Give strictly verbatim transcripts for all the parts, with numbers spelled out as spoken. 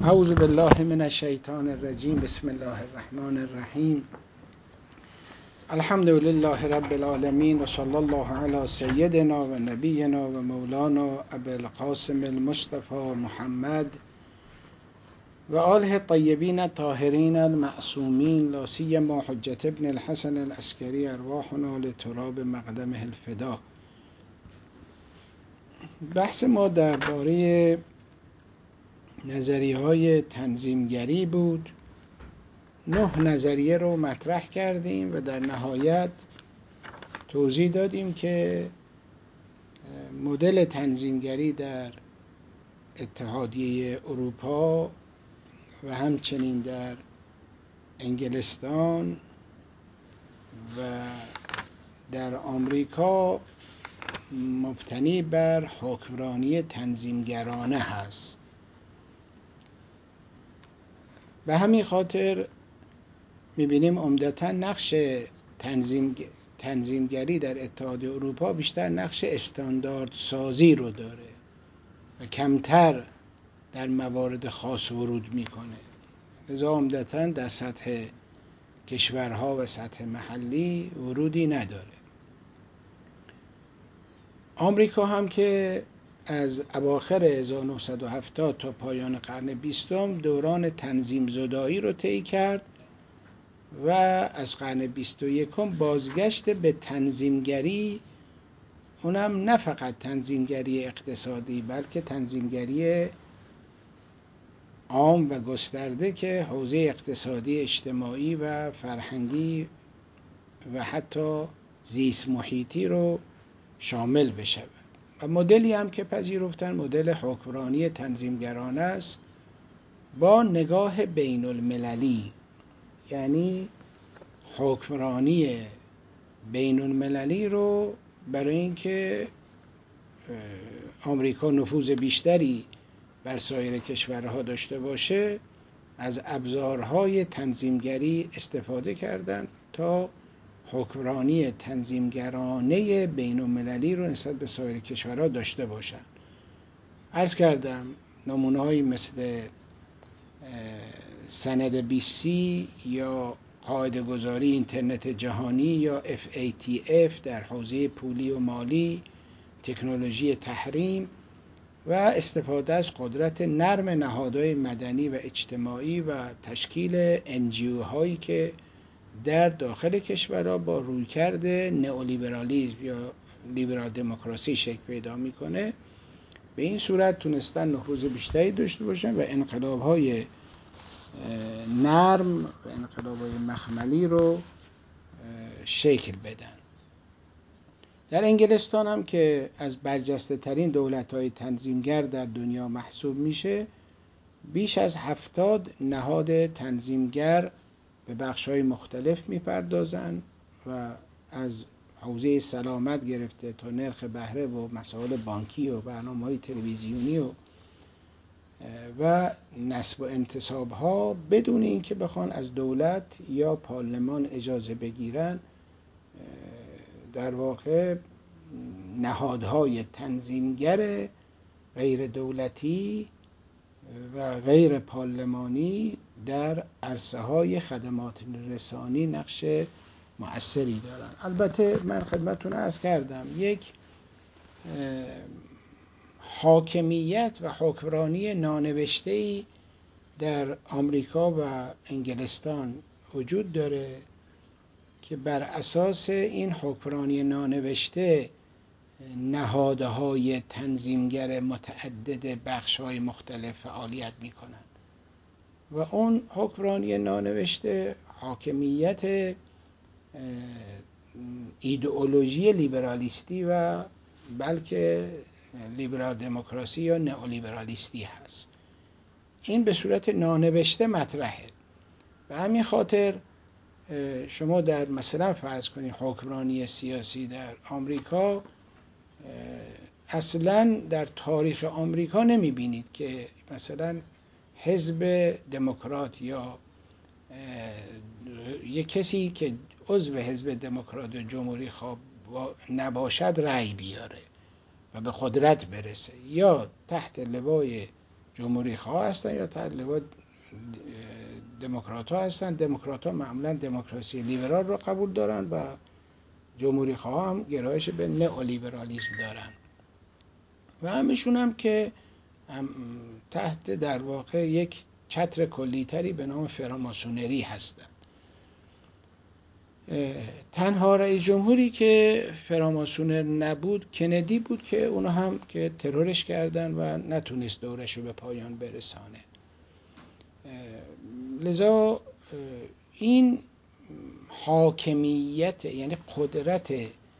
اعوذ بالله من الشیطان الرجیم. بسم الله الرحمن الرحیم. الحمد لله رب العالمین و صلی الله علی سیدنا و نبینا و مولانا ابی القاسم المصطفى محمد و آله الطیبین الطاهرین المعصومین، لا سیما حجة ابن الحسن العسکری ارواحنا لتراب مقدمه الفدا. بحث ما درباره نظریه های تنظیمگری بود. نه نظریه رو مطرح کردیم و در نهایت توضیح دادیم که مدل تنظیمگری در اتحادیه اروپا و همچنین در انگلستان و در آمریکا مبتنی بر حکمرانی تنظیمگرانه هست. به همین خاطر می‌بینیم عمدتاً نقش تنظیم تنظیمگری در اتحادیه اروپا بیشتر نقش استاندارد سازی رو داره و کمتر در موارد خاص ورود میکنه. لذا عمدتاً در سطح کشورها و سطح محلی ورودی نداره. آمریکا هم که از اواخر هزار و نهصد و هفتاد تا پایان قرن بیستم دوران تنظیم زدایی رو طی کرد و از قرن بیست و یکم بازگشت به تنظیمگری، اونم نه فقط تنظیمگری اقتصادی بلکه تنظیمگری عام و گسترده که حوزه اقتصادی، اجتماعی و فرهنگی و حتی زیست محیطی رو شامل بشه. و مدلی هم که پذیرفتن مدل حکمرانی تنظیمگرانه است با نگاه بین المللی، یعنی حکمرانی بین المللی رو برای اینکه آمریکا نفوذ بیشتری بر سایر کشورها داشته باشه از ابزارهای تنظیمگری استفاده کردن تا حکمرانی تنظیمگرانه بین المللی رو نسبت به سایر کشورها داشته باشن. عرض کردم نمونه‌هایی مثل سند بی سی یا قاعده گذاری اینترنت جهانی یا اف ای تی اف در حوزه پولی و مالی، تکنولوژی تحریم و استفاده از قدرت نرم نهادهای مدنی و اجتماعی و تشکیل ان جی او هایی که در داخل کشورها با رویکرد نئولیبرالیسم یا لیبرال دموکراسی شکل پیدا میکنه. به این صورت تونستن نفوذ بیشتری داشته باشن و انقلاب‌های نرم و انقلاب‌های مخملی رو شکل بدن. در انگلستان هم که از برجسته ترین دولت‌های تنظیمگر در دنیا محسوب میشه، بیش از هفتاد نهاد تنظیمگر به بخش‌های مختلف میپردازن و از حوزه سلامت گرفته تا نرخ بهره و مسائل بانکی و برنامه‌های تلویزیونی و و نصب و انتصاب‌ها بدون اینکه بخوان از دولت یا پارلمان اجازه بگیرن، در واقع نهادهای تنظیمگر غیر دولتی و غیر پارلمانی در عرصه‌های خدمات رسانی نقش مؤثری دارن. البته من خدمتتون عرض کردم یک حاکمیت و حکمرانی نانوشته‌ای در آمریکا و انگلستان وجود داره که بر اساس این حکمرانی نانوشته نهادهای تنظیمگر متعدد بخش‌های مختلف فعالیت می‌کنند و اون حکمرانی نانوشته حاکمیت ایدئولوژی لیبرالیستی و بلکه لیبرال دموکراسی یا نئولیبرالیستی هست. این به صورت نانوشته مطرحه. به همین خاطر شما در مثلا فرض کنید حکمرانی سیاسی در آمریکا، اصلا در تاریخ آمریکا نمیبینید که مثلا حزب دموکرات یا یک کسی که عضو حزب دموکرات و جمهوری خواه نباشد رأی بیاره و به قدرت برسه یا تحت لوای جمهوری خواه هستن یا طالبان دموکرات ها هستن. دموکرات ها معمولا دموکراسی لیبرال رو قبول دارن و جمهوری خواه هم گرایش به نئولیبرالیسم دارن و همشون هم که هم تحت در واقع یک چتر کلیتری به نام فراماسونری هستن. تنها رئیس جمهوری که فراماسونر نبود کندی بود که اونا هم که ترورش کردن و نتونست دورش رو به پایان برسانه. لذا این حاکمیت یعنی قدرت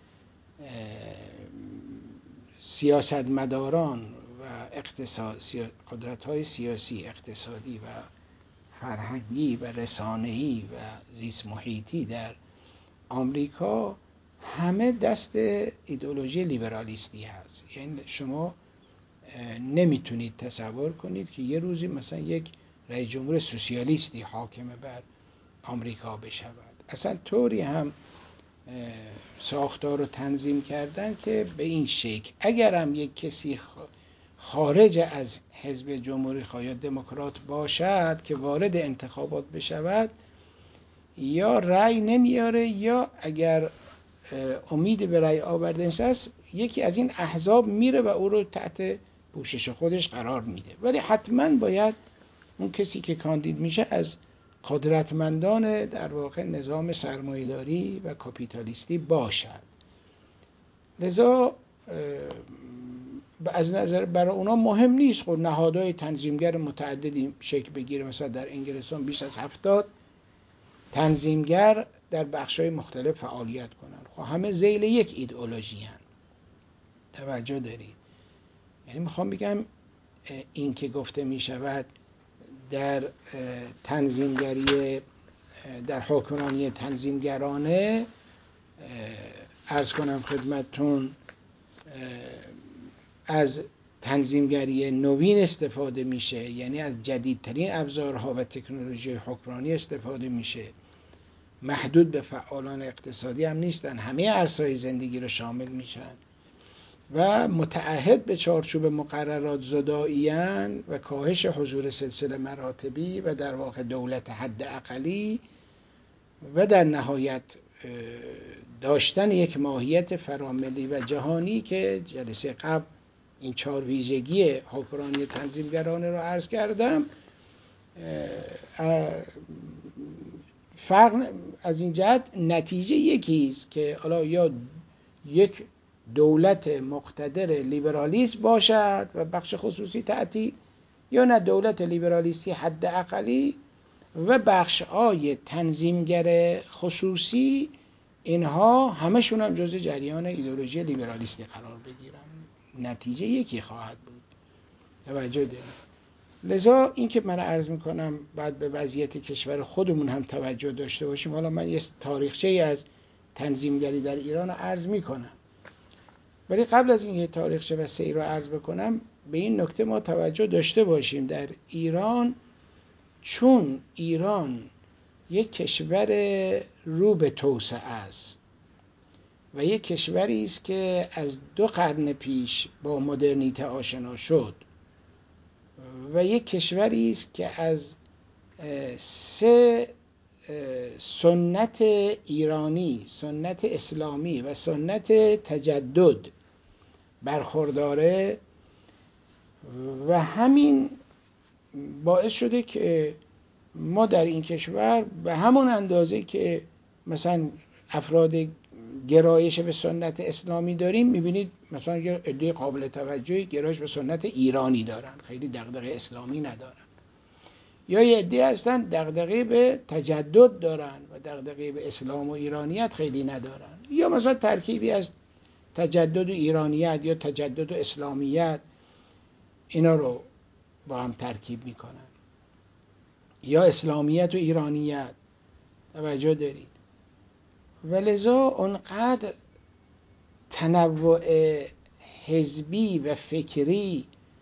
سیاستمداران و اقتصاد قدرت‌های سیاسی، اقتصادی و فرهنگی و رسانه‌ای و زیست محیطی در آمریکا همه دست ایدئولوژی لیبرالیستی هست. یعنی شما نمیتونید تصور کنید که یه روزی مثلا یک رئیس جمهور سوسیالیستی حاکم بر آمریکا بشود. اصلا طوری هم ساختار رو تنظیم کردن که به این شکل اگر هم یک کسی خارج از حزب جمهوری خواه یا دموکرات باشد که وارد انتخابات بشود یا رأی نمیاره یا اگر امید به رأی آورده نشست یکی از این احزاب میره و او رو تحت پوشش خودش قرار میده. ولی حتما باید اون کسی که کاندید میشه از قدرتمندان در واقع نظام سرمایه‌داری و کاپیتالیستی باشد. لذا از نظر برای اونا مهم نیست خب نهادهای تنظیمگر متعددی شکل بگیره. مثلا در انگلستان بیش از هفتاد تنظیمگر در بخش‌های مختلف فعالیت کنن. خب همه ذیل یک ایدئولوژی هستند. توجه دارید؟ یعنی میخوام بگم این که گفته میشود در تنظیمگری در حکمرانی تنظیمگرانه عرض کنم خدمتتون از تنظیمگری نوین استفاده میشه، یعنی از جدیدترین ابزارها و تکنولوژی حکمرانی استفاده میشه، محدود به فعالان اقتصادی هم نیستن، همه عرصه‌های زندگی رو شامل میشن و متعهد به چارچوب مقررات زدائیان و کاهش حضور سلسله مراتبی و در واقع دولت حد اقلی و در نهایت داشتن یک ماهیت فراملی و جهانی که جلسه قبل این چهار ویژگی حکمرانی تنظیمگرانه رو عرض کردم. فرق از این جهت نتیجه یکی است که حالا یا یک دولت مقتدر لیبرالیسم باشد و بخش خصوصی تعطیل یا نه دولت لیبرالیستی حد اقلی و بخش‌های تنظیمگر خصوصی اینها همشون هم جزء جریان ایدئولوژی لیبرالیستی قرار بگیرن. نتیجه یکی خواهد بود. توجه دارید؟ لذا این که من عرض میکنم بعد به وضعیت کشور خودمون هم توجه داشته باشیم. حالا من یه تاریخچه از تنظیمگری در ایران رو عرض میکنم، ولی قبل از این یه تاریخچه و سیر رو عرض بکنم به این نکته ما توجه داشته باشیم. در ایران چون ایران یک کشور رو به توسعه است و یک کشوری است که از دو قرن پیش با مدرنیته آشنا شد و یک کشوری است که از سه سنت ایرانی، سنت اسلامی و سنت تجدد برخورداره و همین باعث شده که ما در این کشور به همون اندازه که مثلا افراد گرایش به سنت اسلامی داریم، میبینید مثلا یه عده قابل توجهی گرایش به سنت ایرانی دارن، خیلی دغدغه اسلامی ندارن، یا یه عده هستن دغدغه به تجدد دارن و دغدغه به اسلام و ایرانیت خیلی ندارن، یا مثلا ترکیبی از تجدد و ایرانیت یا تجدد و اسلامیت اینا رو با هم ترکیب میکنن، یا اسلامیت و ایرانیت. توجه دارید؟ ولذا اونقدر تنوع حزبی و فکری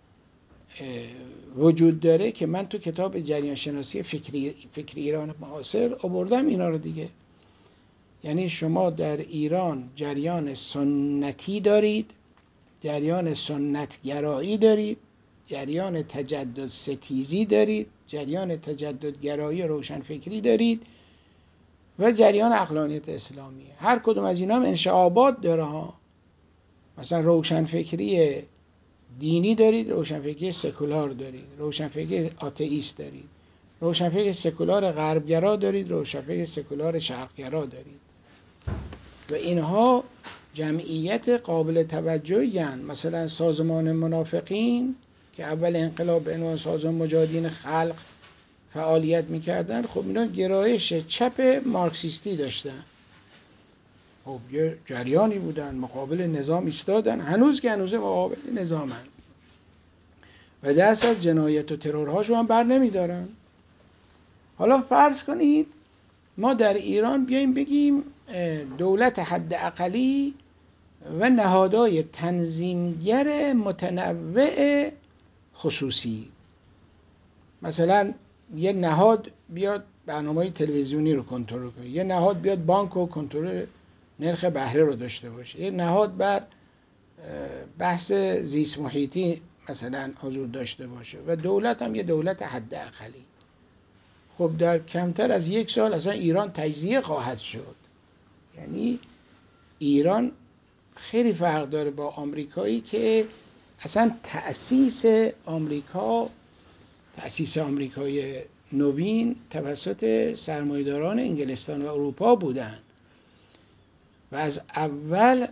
وجود داره که من تو کتاب جریان شناسی فکری, فکری ایران معاصر آوردم اینا رو دیگه. یعنی شما در ایران جریان سنتی دارید، جریان سنتگرایی دارید جریان تجدد ستیزی دارید، جریان تجدد گرایی روشنفکری دارید و جریان عقلانیت اسلامیه. هر کدوم از اینا هم انشعابات داره ها. مثلا روشنفکری دینی دارید، روشنفکری سکولار دارید، روشنفکری آتئیست دارید، روشنفکر سکولار غربگرا دارید، روشنفکر سکولار شرقگرا دارید و اینها جمعیت قابل توجهی هستند. مثلا سازمان منافقین که اول انقلاب به عنوان سازمان مجاهدین خلق فعالیت میکردن، خب اینا گرایش چپ مارکسیستی داشتن، خب یه جریانی بودن، مقابل نظام ایستادن، هنوز که هنوز مقابل نظامن و دست از جنایت و ترورهاشو هم بر نمیدارن. حالا فرض کنید ما در ایران بیایم بگیم دولت حد اقلی و نهادهای تنظیمگر متنوع خصوصی، مثلا یه نهاد بیاد برنامه‌های تلویزیونی رو کنترل کنه، یه نهاد بیاد بانک و کنترل نرخ بهره رو داشته باشه، یه نهاد بر بحث زیست محیطی مثلا حضور داشته باشه و دولت هم یه دولت حد اقلی. خب در کمتر از یک سال اصلا ایران تجزیه خواهد شد. یعنی ایران خیلی فرق داره با آمریکایی که اصلا تأسیس آمریکا، تأسیس آمریکای نوین توسط سرمایه‌داران انگلستان و اروپا بودن و از اول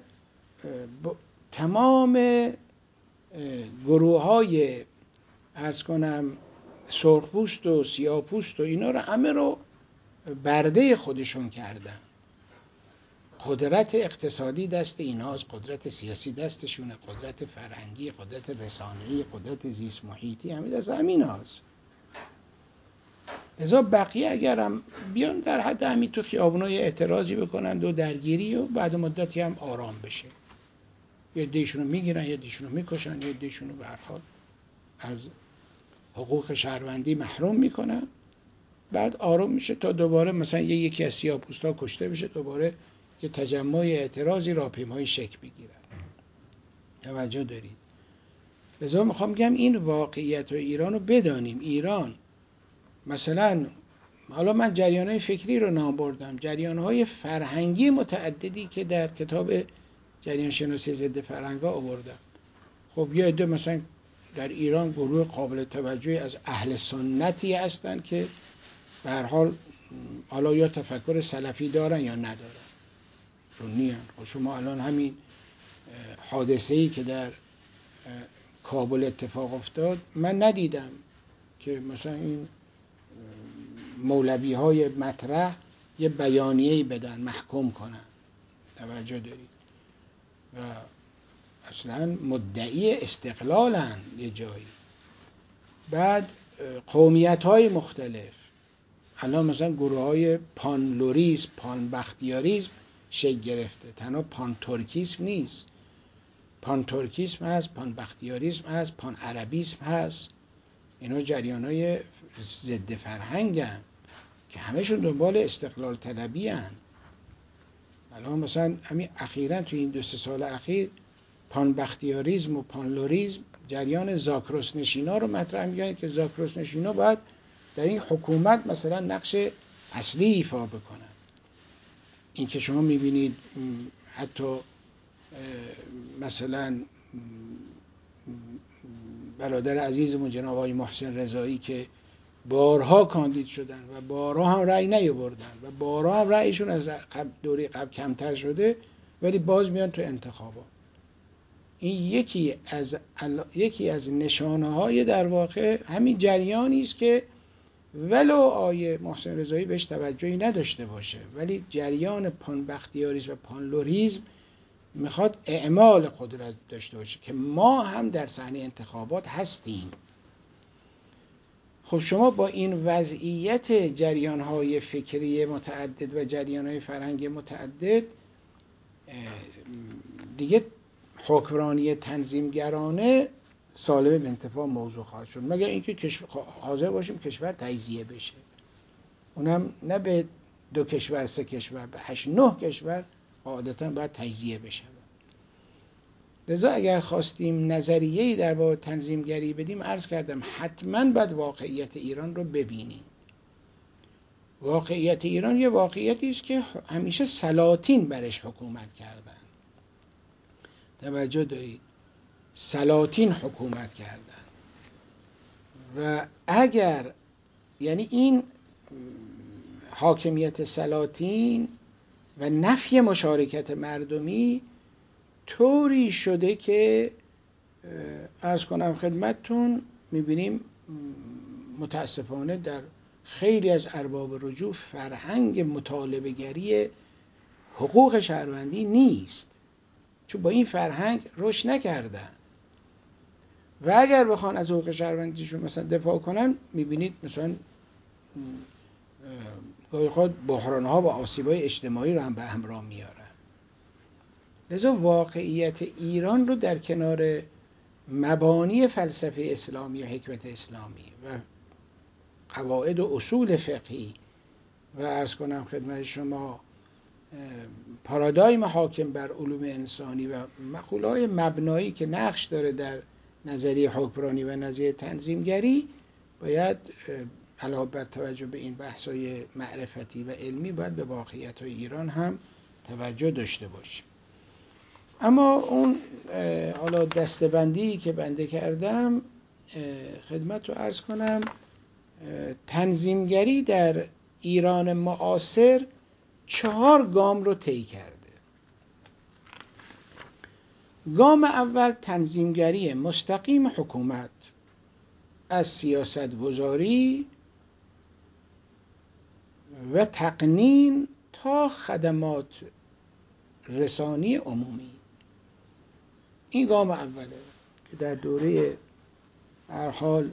تمام گروه های عرض کنم سرخپوست و سیاه‌پوست و اینا رو همه رو برده خودشون کردن. قدرت اقتصادی دست ایناست، قدرت سیاسی دستشونه، قدرت فرهنگی، قدرت رسانه‌ای، قدرت زیست محیطی، همه دست همین هاست. لذا بقیه اگرم بیان در حد همین تو خیابونای اعتراضی بکنن و درگیری و بعد مدتی هم آرام بشه، یه دیشون رو میگیرن، یه دیشون رو میکشن، یه دیشون رو به هر حال از حقوق شهروندی محروم میکنن، بعد آروم میشه تا دوباره مثلا یه یکی از سیاه‌پوستا کشته بشه، دوباره یه تجمع اعتراضی راهپیمایی شکل بگیرن. توجه دارید؟ لذا میخوام بگم این واقعیت و ایران رو بدانیم. ایران مثلا، حالا من جریان‌های فکری رو نام بردم، جریان‌های فرهنگی متعددی که در کتاب جریان شناسی ضد فرهنگ‌ها آوردم. خب یه عده مثلا در ایران گروه قابل توجهی از اهل سنتی هستن که به هر حال حالا یا تفکر سلفی دارن یا ندارن، سنی هستن. خب شما الان همین حادثه‌ای که در کابل اتفاق افتاد، من ندیدم که مثلا این مولوی های مطرح یه بیانیه‌ای بدن محکوم کنن. توجه دارید؟ و اصلا مدعی استقلالن یه جایی. بعد قومیت های مختلف، الان مثلا گروه های پانلوریسم، پان بختیاریسم شکل گرفته، تنها پان ترکیسم نیست، پان ترکیسم هست، پان بختیاریسم هست، پان عربیسم هست. اینا جریان های ضد فرهنگ هن که همهشون دنبال استقلال طلبی هن. الان مثلا همین اخیراً توی این دو سه سال اخیر پان بختیاریسم و پان لوریسم جریان زاکروس نشینا رو مطرح می‌کنن که زاکروس نشینا باید در این حکومت مثلا نقش اصلی ایفا بکنن. این که شما می‌بینید حتی مثلا برادر عزیزمون جناب آقای محسن رضایی که بارها کاندید شدن و بارها هم رأی نیاوردن و بارها هم رأیشون از دوره قبل کمتر شده ولی باز میان تو انتخابات. این یکی از یکی از نشانه‌های در واقع همین جریانی است که ولو آیه محسن رضایی بهش توجهی نداشته باشه، ولی جریان پان بختیاریسم و پان لوریسم میخواد اعمال قدرت داشته باشه که ما هم در صحنه انتخابات هستیم. خب شما با این وضعیت جریان‌های فکری متعدد و جریان‌های فرهنگی متعدد دیگه حکمرانی تنظیمگرانه سالم به انتفاع موضوع خواهد شد، مگر اینکه کشور حاضر باشیم کشور تجزیه بشه، اونم نه به دو کشور سه کشور، به هشت نه کشور عادتا باید تجزیه بشه. لذا اگر خواستیم نظریه‌ای در باب تنظیمگری بدیم، عرض کردم حتما باید واقعیت ایران رو ببینیم. واقعیت ایران یه واقعیتی است که همیشه سلاطین برش حکومت کردن. توجه دارید؟ سلاطین حکومت کردن و اگر یعنی این حاکمیت سلاطین و نفی مشارکت مردمی طوری شده که عرض کنم خدمتتون، میبینیم متاسفانه در خیلی از ارباب رجوع فرهنگ مطالبه گری حقوق شهروندی نیست، چون با این فرهنگ رشد نکردن و اگر بخوان از حقوق شهروندیشون مثلا دفاع کنن، میبینید مثلا گاهی خود بحران‌ها و آسیب‌های اجتماعی رو هم به همراه میارن. لذا واقعیت ایران رو در کنار مبانی فلسفه اسلامی و حکمت اسلامی و قواعد و اصول فقهی و عرض کنم خدمت شما پارادایم حاکم بر علوم انسانی و مقوله‌های مبنایی که نقش داره در نظریه حکمرانی و نظریه تنظیمگری، باید علاوه بر توجه به این بحث‌های معرفتی و علمی باید به واقعیت‌های ایران هم توجه داشته باشیم. اما اون حالا دسته‌بندی که بنده کردم خدمت رو عرض کنم، تنظیمگری در ایران معاصر چهار گام رو طی کرده. گام اول تنظیمگری مستقیم حکومت از سیاستگذاری و تقنین تا خدمات رسانی عمومی. این گام اوله که در دوره هر حال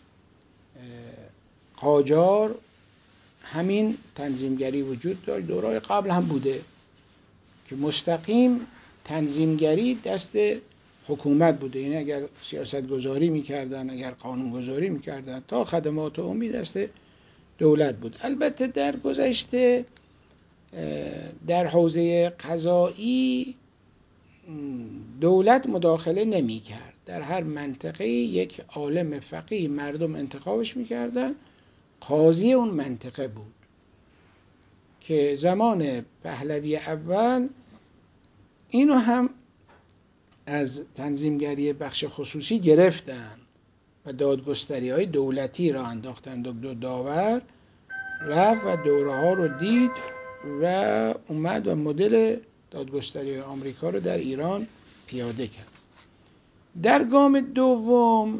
قاجار همین تنظیمگری وجود داشت، دورهای قبل هم بوده که مستقیم تنظیمگری دست حکومت بوده، یعنی اگر سیاست گذاری میکردن، اگر قانون گذاری میکردن تا خدمات عمومی دست دولت بود. البته در گذشته در حوزه قضایی دولت مداخله نمی کرد. در هر منطقه یک عالم فقیه مردم انتخابش میکردن، قاضی اون منطقه بود که زمان پهلوی اول اینو هم از تنظیمگری بخش خصوصی گرفتن و دادگستری های دولتی را انداختن. دکتر داور رفت و دوره ها رو دید و اومد و مدل دادگستری آمریکا رو در ایران پیاده کرد. در گام دوم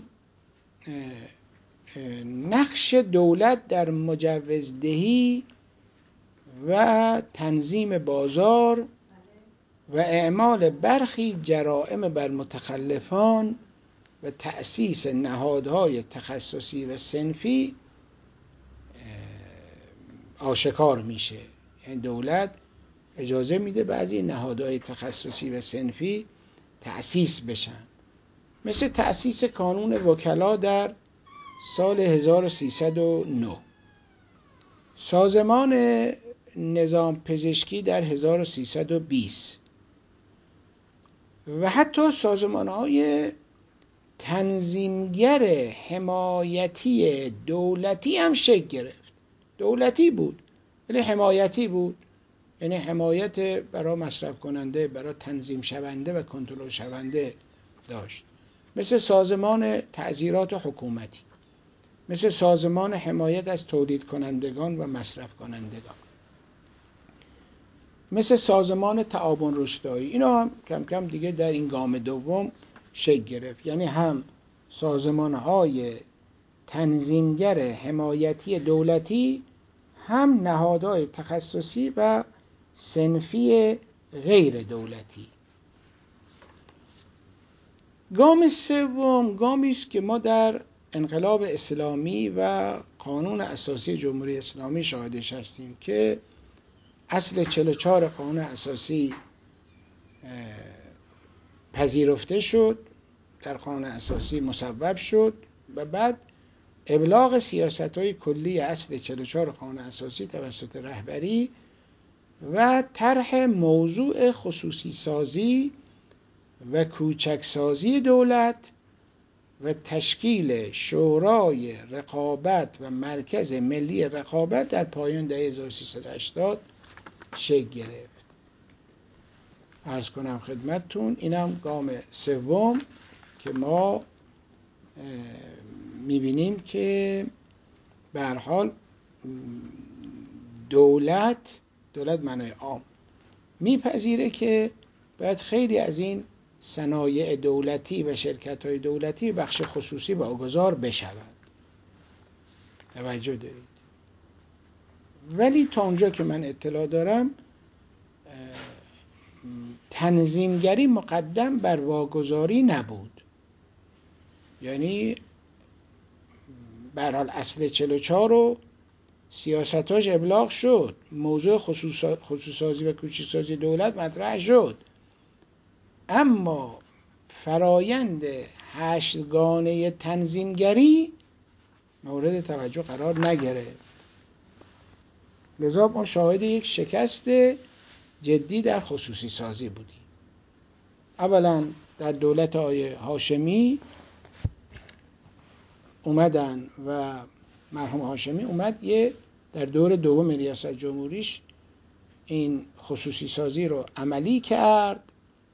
نقش دولت در مجوزدهی و تنظیم بازار و اعمال برخی جرائم بر متخلفان و تأسیس نهادهای تخصصی و صنفی آشکار میشه. یعنی دولت اجازه میده بعضی نهادهای تخصصی و صنفی تأسیس بشن، مثل تأسیس کانون وکلا در سال هزار و سیصد و نه، سازمان نظام پزشکی در هزار و سیصد و بیست و حتی سازمان‌های تنظیمگر حمایتی دولتی هم شکل گرفت. دولتی بود ولی حمایتی بود، یعنی حمایت برای مصرف کننده، برای تنظیم شونده و کنترل شونده داشت، مثل سازمان تعزیرات حکومتی، مثل سازمان حمایت از تولید کنندگان و مصرف کنندگان، مثل سازمان تعاون روستایی. اینا هم کم کم دیگه در این گام دوم شکل گرفت. یعنی هم سازمان‌های تنظیمگر حمایتی دولتی، هم نهادهای تخصصی و صنفی غیر دولتی. گام سوم گامی است که ما در انقلاب اسلامی و قانون اساسی جمهوری اسلامی شاهدش هستیم که اصل چهل و چهار قانون اساسی پذیرفته شد، در قانون اساسی مصوب شد و بعد ابلاغ سیاست‌های کلی اصل چهل و چهار قانون اساسی توسط رهبری و طرح موضوع خصوصی سازی و کوچکسازی دولت و تشکیل شورای رقابت و مرکز ملی رقابت در پایان دهه هزار و سیصد و هشتاد شکل گرفت. عرض کنم خدمتتون اینم گام سوم که ما میبینیم که به هر حال دولت دولت معنای عام میپذیره که باید خیلی از این صنایع دولتی و شرکت‌های دولتی بخش خصوصی واگذار بشود. توجه دارید. ولی تا اونجا که من اطلاع دارم تنظیمگری مقدم بر واگذاری نبود. یعنی به هر حال اصل چهل و چهار رو سیاستاش ابلاغ شد، موضوع خصوصی‌سازی و کوچک‌سازی دولت مطرح شد، اما فرایند هشتگانه تنظیمگری مورد توجه قرار نگرفت. لذا ما شاهد یک شکست جدی در خصوصی سازی بودیم. اولا در دولت آقای هاشمی اومدن و مرحوم هاشمی اومد یه در دور دوم ریاست جمهوریش این خصوصی سازی رو عملی کرد،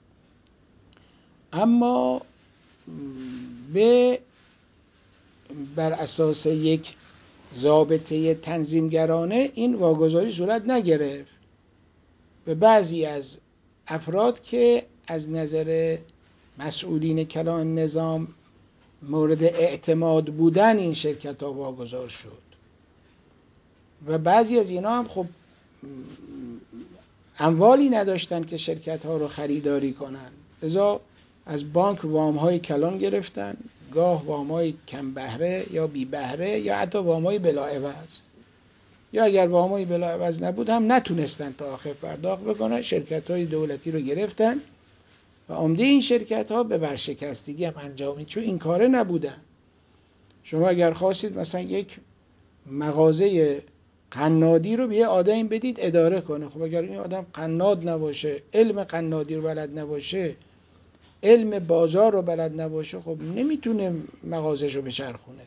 اما به بر اساس یک ضابطه تنظیمگرانه این واگذاری صورت نگرفت. به بعضی از افراد که از نظر مسئولین کلان نظام مورد اعتماد بودن این شرکت ها واگذار شد و بعضی از اینا هم خب اموالی نداشتن که شرکت ها رو خریداری کنن، لذا از بانک وام های کلان گرفتن، گاه وام های کم بهره یا بی بهره یا حتی وام های بلا عوض، یا اگر وام های بلا عوض نبود هم نتونستن تا آخر پرداخت بکنن. شرکت های دولتی رو گرفتن و عمده این شرکت ها به ورشکستگی هم انجامید، چون این کاره نبودن. شما اگر خواستید مثلا یک مغازه قنادی رو به یه آدم بدید اداره کنه، خب اگر این آدم قناد نباشه، علم قنادی رو بلد نباشه، علم بازار رو بلد نباشه، خب نمیتونه مغازه‌شو رو بچرخونه.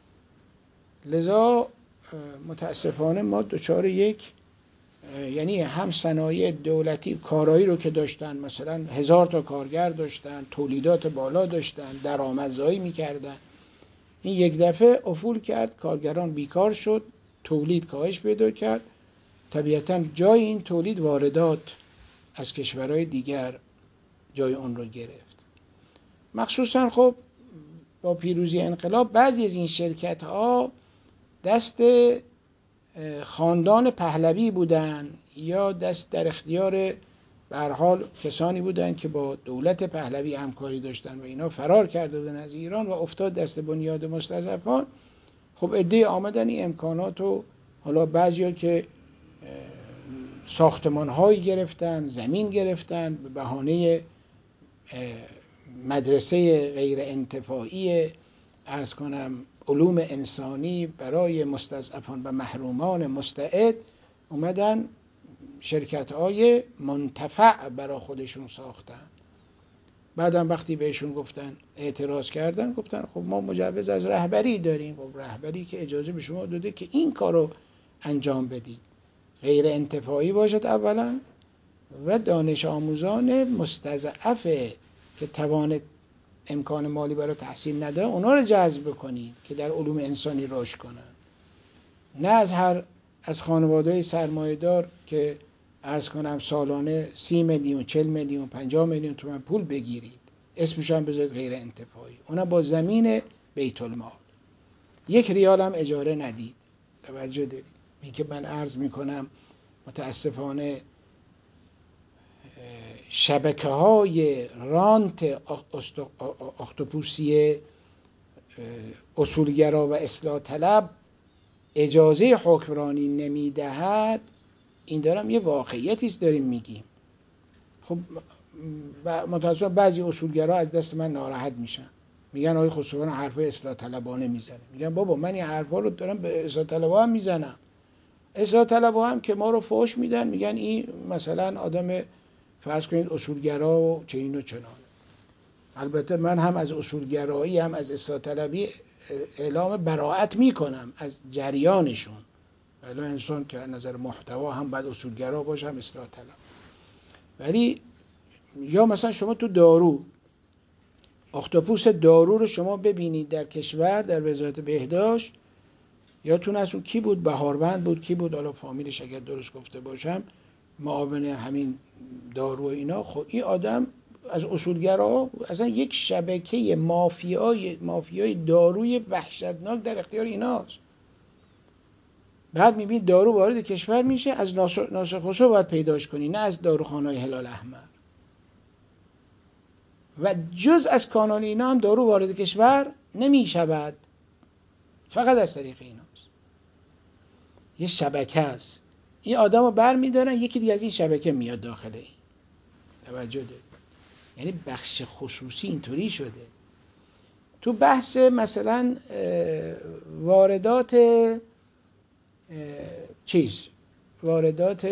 لذا متاسفانه ما دچار یک یعنی هم صنایع دولتی کارایی رو که داشتن، مثلا هزار تا کارگر داشتن، تولیدات بالا داشتن، درآمدزایی میکردن، این یک دفعه افول کرد، کارگران بیکار شد، تولید کاهش پیدا کرد، طبیعتاً جای این تولید واردات از کشورهای دیگر جای اون رو گرفت. مخصوصاً خب با پیروزی انقلاب بعضی از این شرکت ها دست خاندان پهلوی بودن یا دست در اختیار به هر حال کسانی بودن که با دولت پهلوی همکاری داشتن و اینا فرار کرده بودن از ایران و افتاد دست بنیاد مستضعفان. خب عده آمدن این امکانات و حالا بعضیا که ساختمان هایی گرفتن، زمین گرفتن به بهانه مدرسه غیر انتفاعی عرض کنم علوم انسانی برای مستضعفان و محرومان مستعد، اومدن شرکت های منتفع برای خودشون ساختن. بعدم وقتی بهشون گفتن اعتراض کردن، گفتن خب ما مجوز از رهبری داریم. خب رهبری که اجازه به شما داده که این کارو انجام بدید، غیر انتفاعی باشد اولا و دانش آموزان مستضعف که توان امکان مالی برای تحصیل نداره اونا رو جذب کنید که در علوم انسانی رشد کنن، نه از هر از خانواده‌های سرمایه‌دار که عرض کنم سالانه سی میلیون، چهل میلیون، پنجاه میلیون تومان پول بگیرید، اسمش هم بذارید غیر انتفاعی، اونا با زمین بیت المال. یک ریال هم اجاره ندید. توجه دارید. این که من عرض میکنم متاسفانه شبکه های رانت اختاپوسی اصولگرا و اصلاح طلب اجازه حکمرانی نمیدهد. این دارم یه واقعیتی است داریم میگیم. خب متاسفانه بعضی اصولگرا از دست من ناراحت میشن، میگن آقای خسروان حرفای اصلاح طلبانه میزنه. میگن بابا من این حرفا رو دارم به اصلاح طلبها هم میزنم. اصلاح طلبها هم که ما رو فحش میدن، میگن این مثلا آدم فرض کنید اصولگرا و چنین و چنان. البته من هم از اصولگرایی هم از اصلاح طلبی اعلام براءت میکنم از جریانشون. ولی انسان که از نظر محتوا هم باید اصولگرا باشه هم اصلاح طلب. ولی یا مثلا شما تو دارو، اختاپوس دارو رو شما ببینید در کشور در وزارت بهداشت، یادتون از اون کی بود، بهاروند بود کی بود، حالا فامیلش اگر درست گفته باشم، معاون همین دارو اینا. خب این آدم از اصولگرا اصلا یک شبکه مافیای مافیای داروی وحشتناک در اختیار ایناست. بعد میبینید دارو وارد کشور میشه، از ناسخ خسرو باید پیداش کنی، نه از داروخانه‌های هلال احمر. و جز از کانال اینا هم دارو وارد کشور نمیشود، فقط از طریق ایناست. یه شبکه است. این آدم رو بر میدارن، یکی دیگه از این شبکه میاد داخل این. توجه دارید؟ یعنی بخش خصوصی اینطوری شده. تو بحث مثلا واردات چیز واردات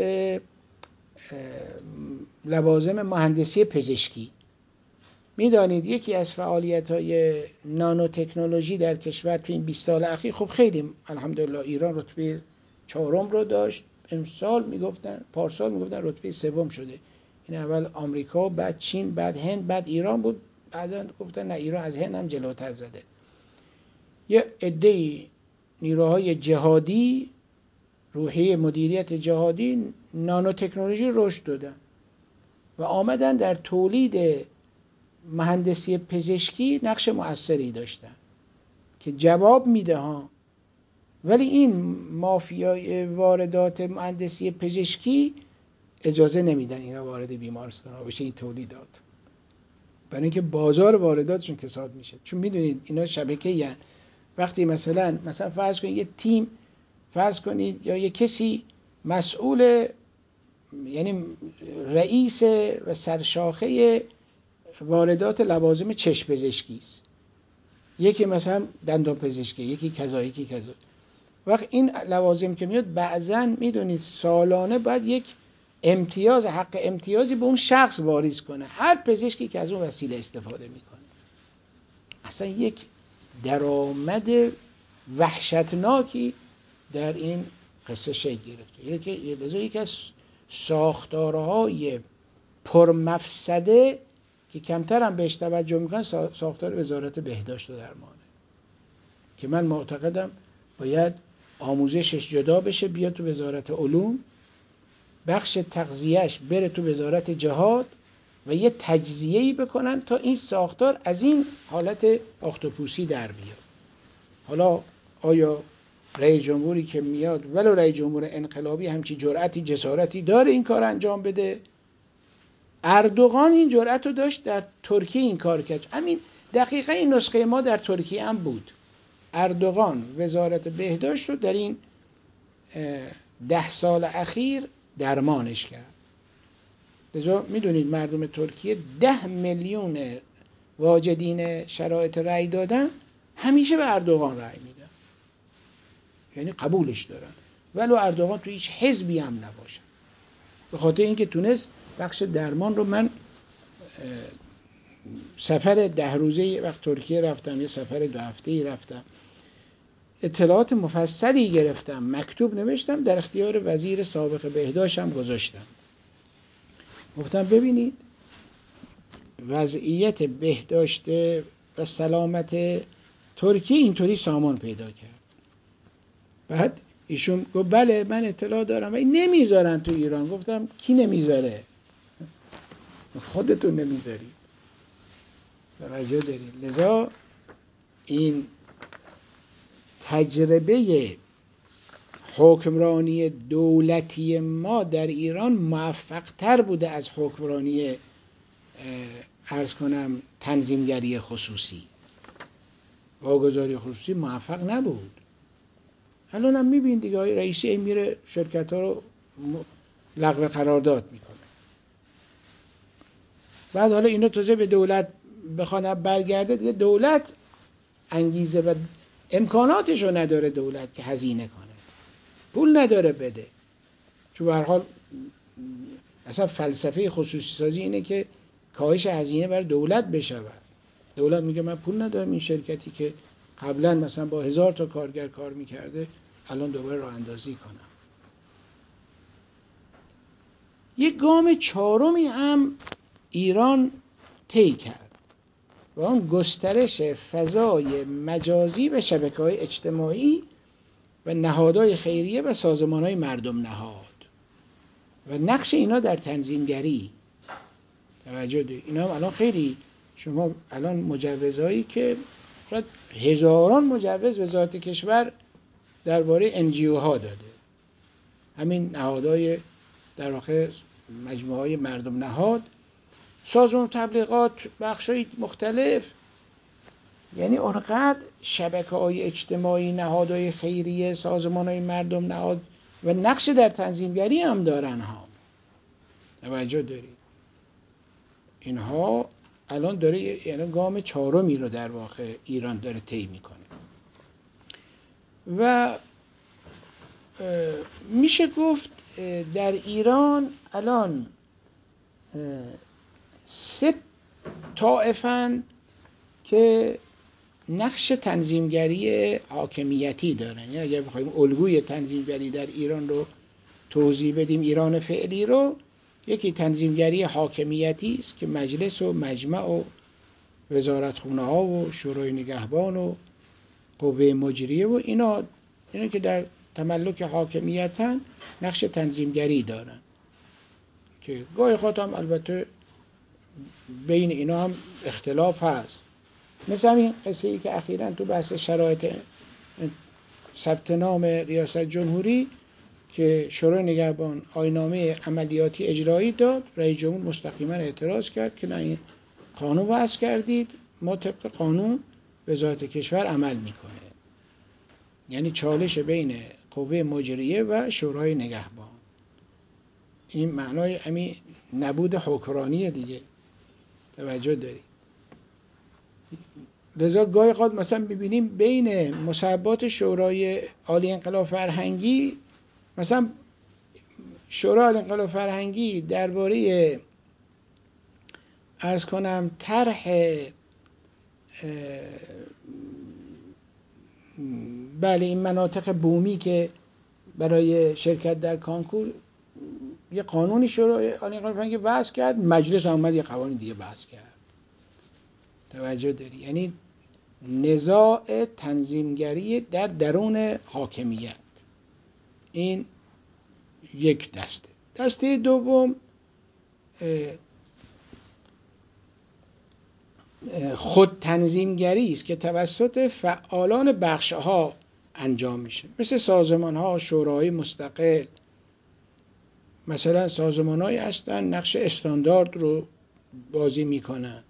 لوازم مهندسی پزشکی، میدانید یکی از فعالیت‌های نانو تکنولوژی در کشور تو این بیست سال اخیر خب خیلی الحمدلله ایران رتبه چهارم رو داشت. امسال میگفتن، پارسال میگفتن رتبه سوم شده. این اول آمریکا، بعد چین، بعد هند، بعد ایران بود. بعدا گفتن نه ایران از هند هم جلوتر زده. یه عده نیروهای جهادی، روحیه مدیریت جهادی نانو تکنولوژی رشد دادن و آمدن در تولید مهندسی پزشکی نقش مؤثری داشتن که جواب میده ها. ولی این مافیای واردات مهندسی پزشکی اجازه نمیدن اینا وارد بیمارستان ها بشه این تولیدات، برای اینکه بازار وارداتشون کساد میشه. چون میدونید اینا شبکه یعنی وقتی مثلا مثلا فرض کنید یه تیم، فرض کنید یا یه کسی مسئول، یعنی رئیس و سرشاخه واردات لوازم چشم پزشکی است، یکی مثلا دندان پزشکی، یکی کذا یکی کذا. وقت این لوازم که میاد بعضن میدونید سالانه باید یک امتیاز، حق امتیازی به اون شخص واریز کنه، هر پزشکی که از اون وسیله استفاده میکنه. اصلا یک درآمد وحشتناکی در این قصه شکل گرفته. یکی یکی از ساختارهای پرمفسده که کمتر هم بهش توجه میکنن ساختار وزارت بهداشت و درمانه، که من معتقدم باید آموزشش جدا بشه بیاد تو وزارت علوم، بخش تغذیهش بره تو وزارت جهاد و یه تجزیه‌ای بکنن تا این ساختار از این حالت اختاپوسی در بیاد. حالا آیا رئیس جمهوری که میاد ولو رئیس جمهور انقلابی همچی جرأتی جسارتی داره این کار انجام بده؟ اردوغان این جرأت رو داشت، در ترکیه این کار کرد. همین دقیقا این نسخه ما در ترکیه هم بود. اردوغان وزارت بهداشت رو در این ده سال اخیر درمانش کرد. لذا میدونید مردم ترکیه ده میلیون واجدین شرایط رأی دادن همیشه به اردوغان رأی میدن، یعنی قبولش دارن ولو اردوغان تو هیچ حزبی هم نباشه، به خاطر اینکه تونست بخش درمان رو. من سفر ده روزه وقت ترکیه رفتم، یه سفر دو هفته‌ای رفتم، اطلاعات مفصلی گرفتم، مکتوب نوشتم، در اختیار وزیر سابق بهداشتم گذاشتم. گفتم ببینید وضعیت بهداشت و سلامت ترکیه اینطوری سامان پیدا کرد. بعد ایشون گفت بله من اطلاع دارم ولی نمیذارن تو ایران. گفتم کی نمیذاره؟ خودتون نمیذارید. توجه دارید. لذا این تجربه حکمرانی دولتی ما در ایران موفق تر بوده از حکمرانی عرض کنم تنظیمگری خصوصی. واگذاری خصوصی موفق نبود. الان هم میبین دیگه های رئیسی میره شرکت ها رو لغو قرارداد میکنه. بعد حالا اینو تازه به دولت بخواد برگرده، دیگه دولت انگیزه و امکاناتش رو نداره دولت که هزینه کنه، پول نداره بده. چون به هر حال اصلا فلسفه خصوصی سازی اینه که کاهش هزینه برای دولت بشود. دولت میگه من پول ندارم این شرکتی که قبلا مثلا با هزار تا کارگر کار میکرده الان دوباره راه اندازی کنم. یک گام چهارمی هم ایران طی کرد و اون گسترش فضای مجازی و شبکه‌های اجتماعی و نهادهای خیریه و سازمان‌های مردم نهاد و نقش اینا در تنظیمگری. توجه دارید اینا هم الان خیلی، شما الان مجوزهایی که شاید هزاران مجوز وزارت کشور درباره ان جی او ها داده، همین نهادهای در واقع مجموعه مردم نهاد، سازمان تبلیغات، بخشای مختلف، یعنی اونقدر شبکه‌های اجتماعی، نهادهای خیریه، سازمان‌های مردم نهاد و نقش در تنظیمگری هم دارن ها. توجه دارید اینها الان داره، یعنی گام چهارمی رو در واقع ایران داره طی میکنه و میشه گفت در ایران الان سه طائفن که نقش تنظیمگری حاکمیتی دارن. یعنی اگر بخوایم الگوی تنظیمگری در ایران رو توضیح بدیم، ایران فعلی رو، یکی تنظیمگری حاکمیتی است که مجلس و مجمع و وزارتخونه ها و شورای نگهبان و قوه مجریه و اینا اینا که در تملک حاکمیتن نقش تنظیمگری دارن که گاهی خود هم البته بین اینا هم اختلاف هست. مثل این قصه ای که اخیراً تو بحث شرایط ثبت نام ریاست جمهوری که شورای نگهبان آیین‌نامه عملیاتی اجرایی داد، رئیس جمهور مستقیما اعتراض کرد که نه این قانون وضع کردید، ما طبق قانون وزارت کشور عمل میکنه. یعنی چالش بین قوه مجریه و شورای نگهبان. این معنای همین نبود حکمرانی دیگه. توجه داری؟ لذا گاهی قد مثلا ببینیم بین مصوبات شورای عالی انقلاب فرهنگی، مثلا شورای عالی انقلاب فرهنگی درباره عرض کنم طرح بله این مناطق بومی که برای شرکت در کانکور یه قانونی شورای عالی انقلاب فرهنگی وضع کرد، مجلس اومد یه قوانین دیگه وضع کرد. توجه داری؟ یعنی نزاع تنظیمگری در درون حاکمیت. این یک دسته. دسته دوم خود تنظیمگری است که توسط فعالان بخش‌ها انجام میشه، مثل سازمان‌ها، شوراهای مستقل. مثلا سازمان‌هایی هستن نقش استاندارد رو بازی میکنن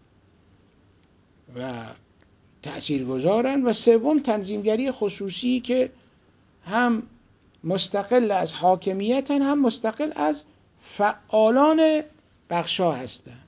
و تأثیرگذارن. و سوم تنظیمگری خصوصی که هم مستقل از حاکمیتن هم مستقل از فعالان بخش‌ها هستن،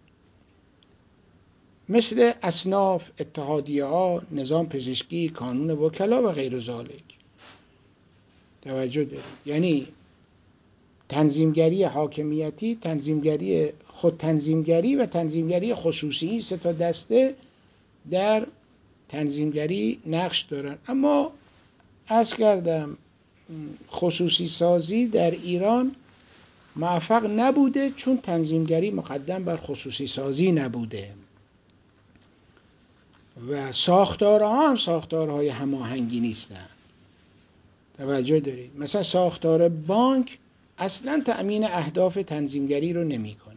مثل اصناف، اتحادیه ها، نظام پزشکی، کانون وکلا و غیر ذالک. توجه دارید؟ یعنی تنظیمگری حاکمیتی، تنظیمگری خود تنظیمگری و تنظیمگری خصوصی، سه تا دسته در تنظیمگری نقش دارن. اما عرض کردم خصوصی سازی در ایران موفق نبوده، چون تنظیمگری مقدم بر خصوصی سازی نبوده و ساختارها هم ساختارهای هماهنگی نیستن. توجه دارید؟ مثلا ساختار بانک اصلا تأمین اهداف تنظیمگری رو نمیکنه.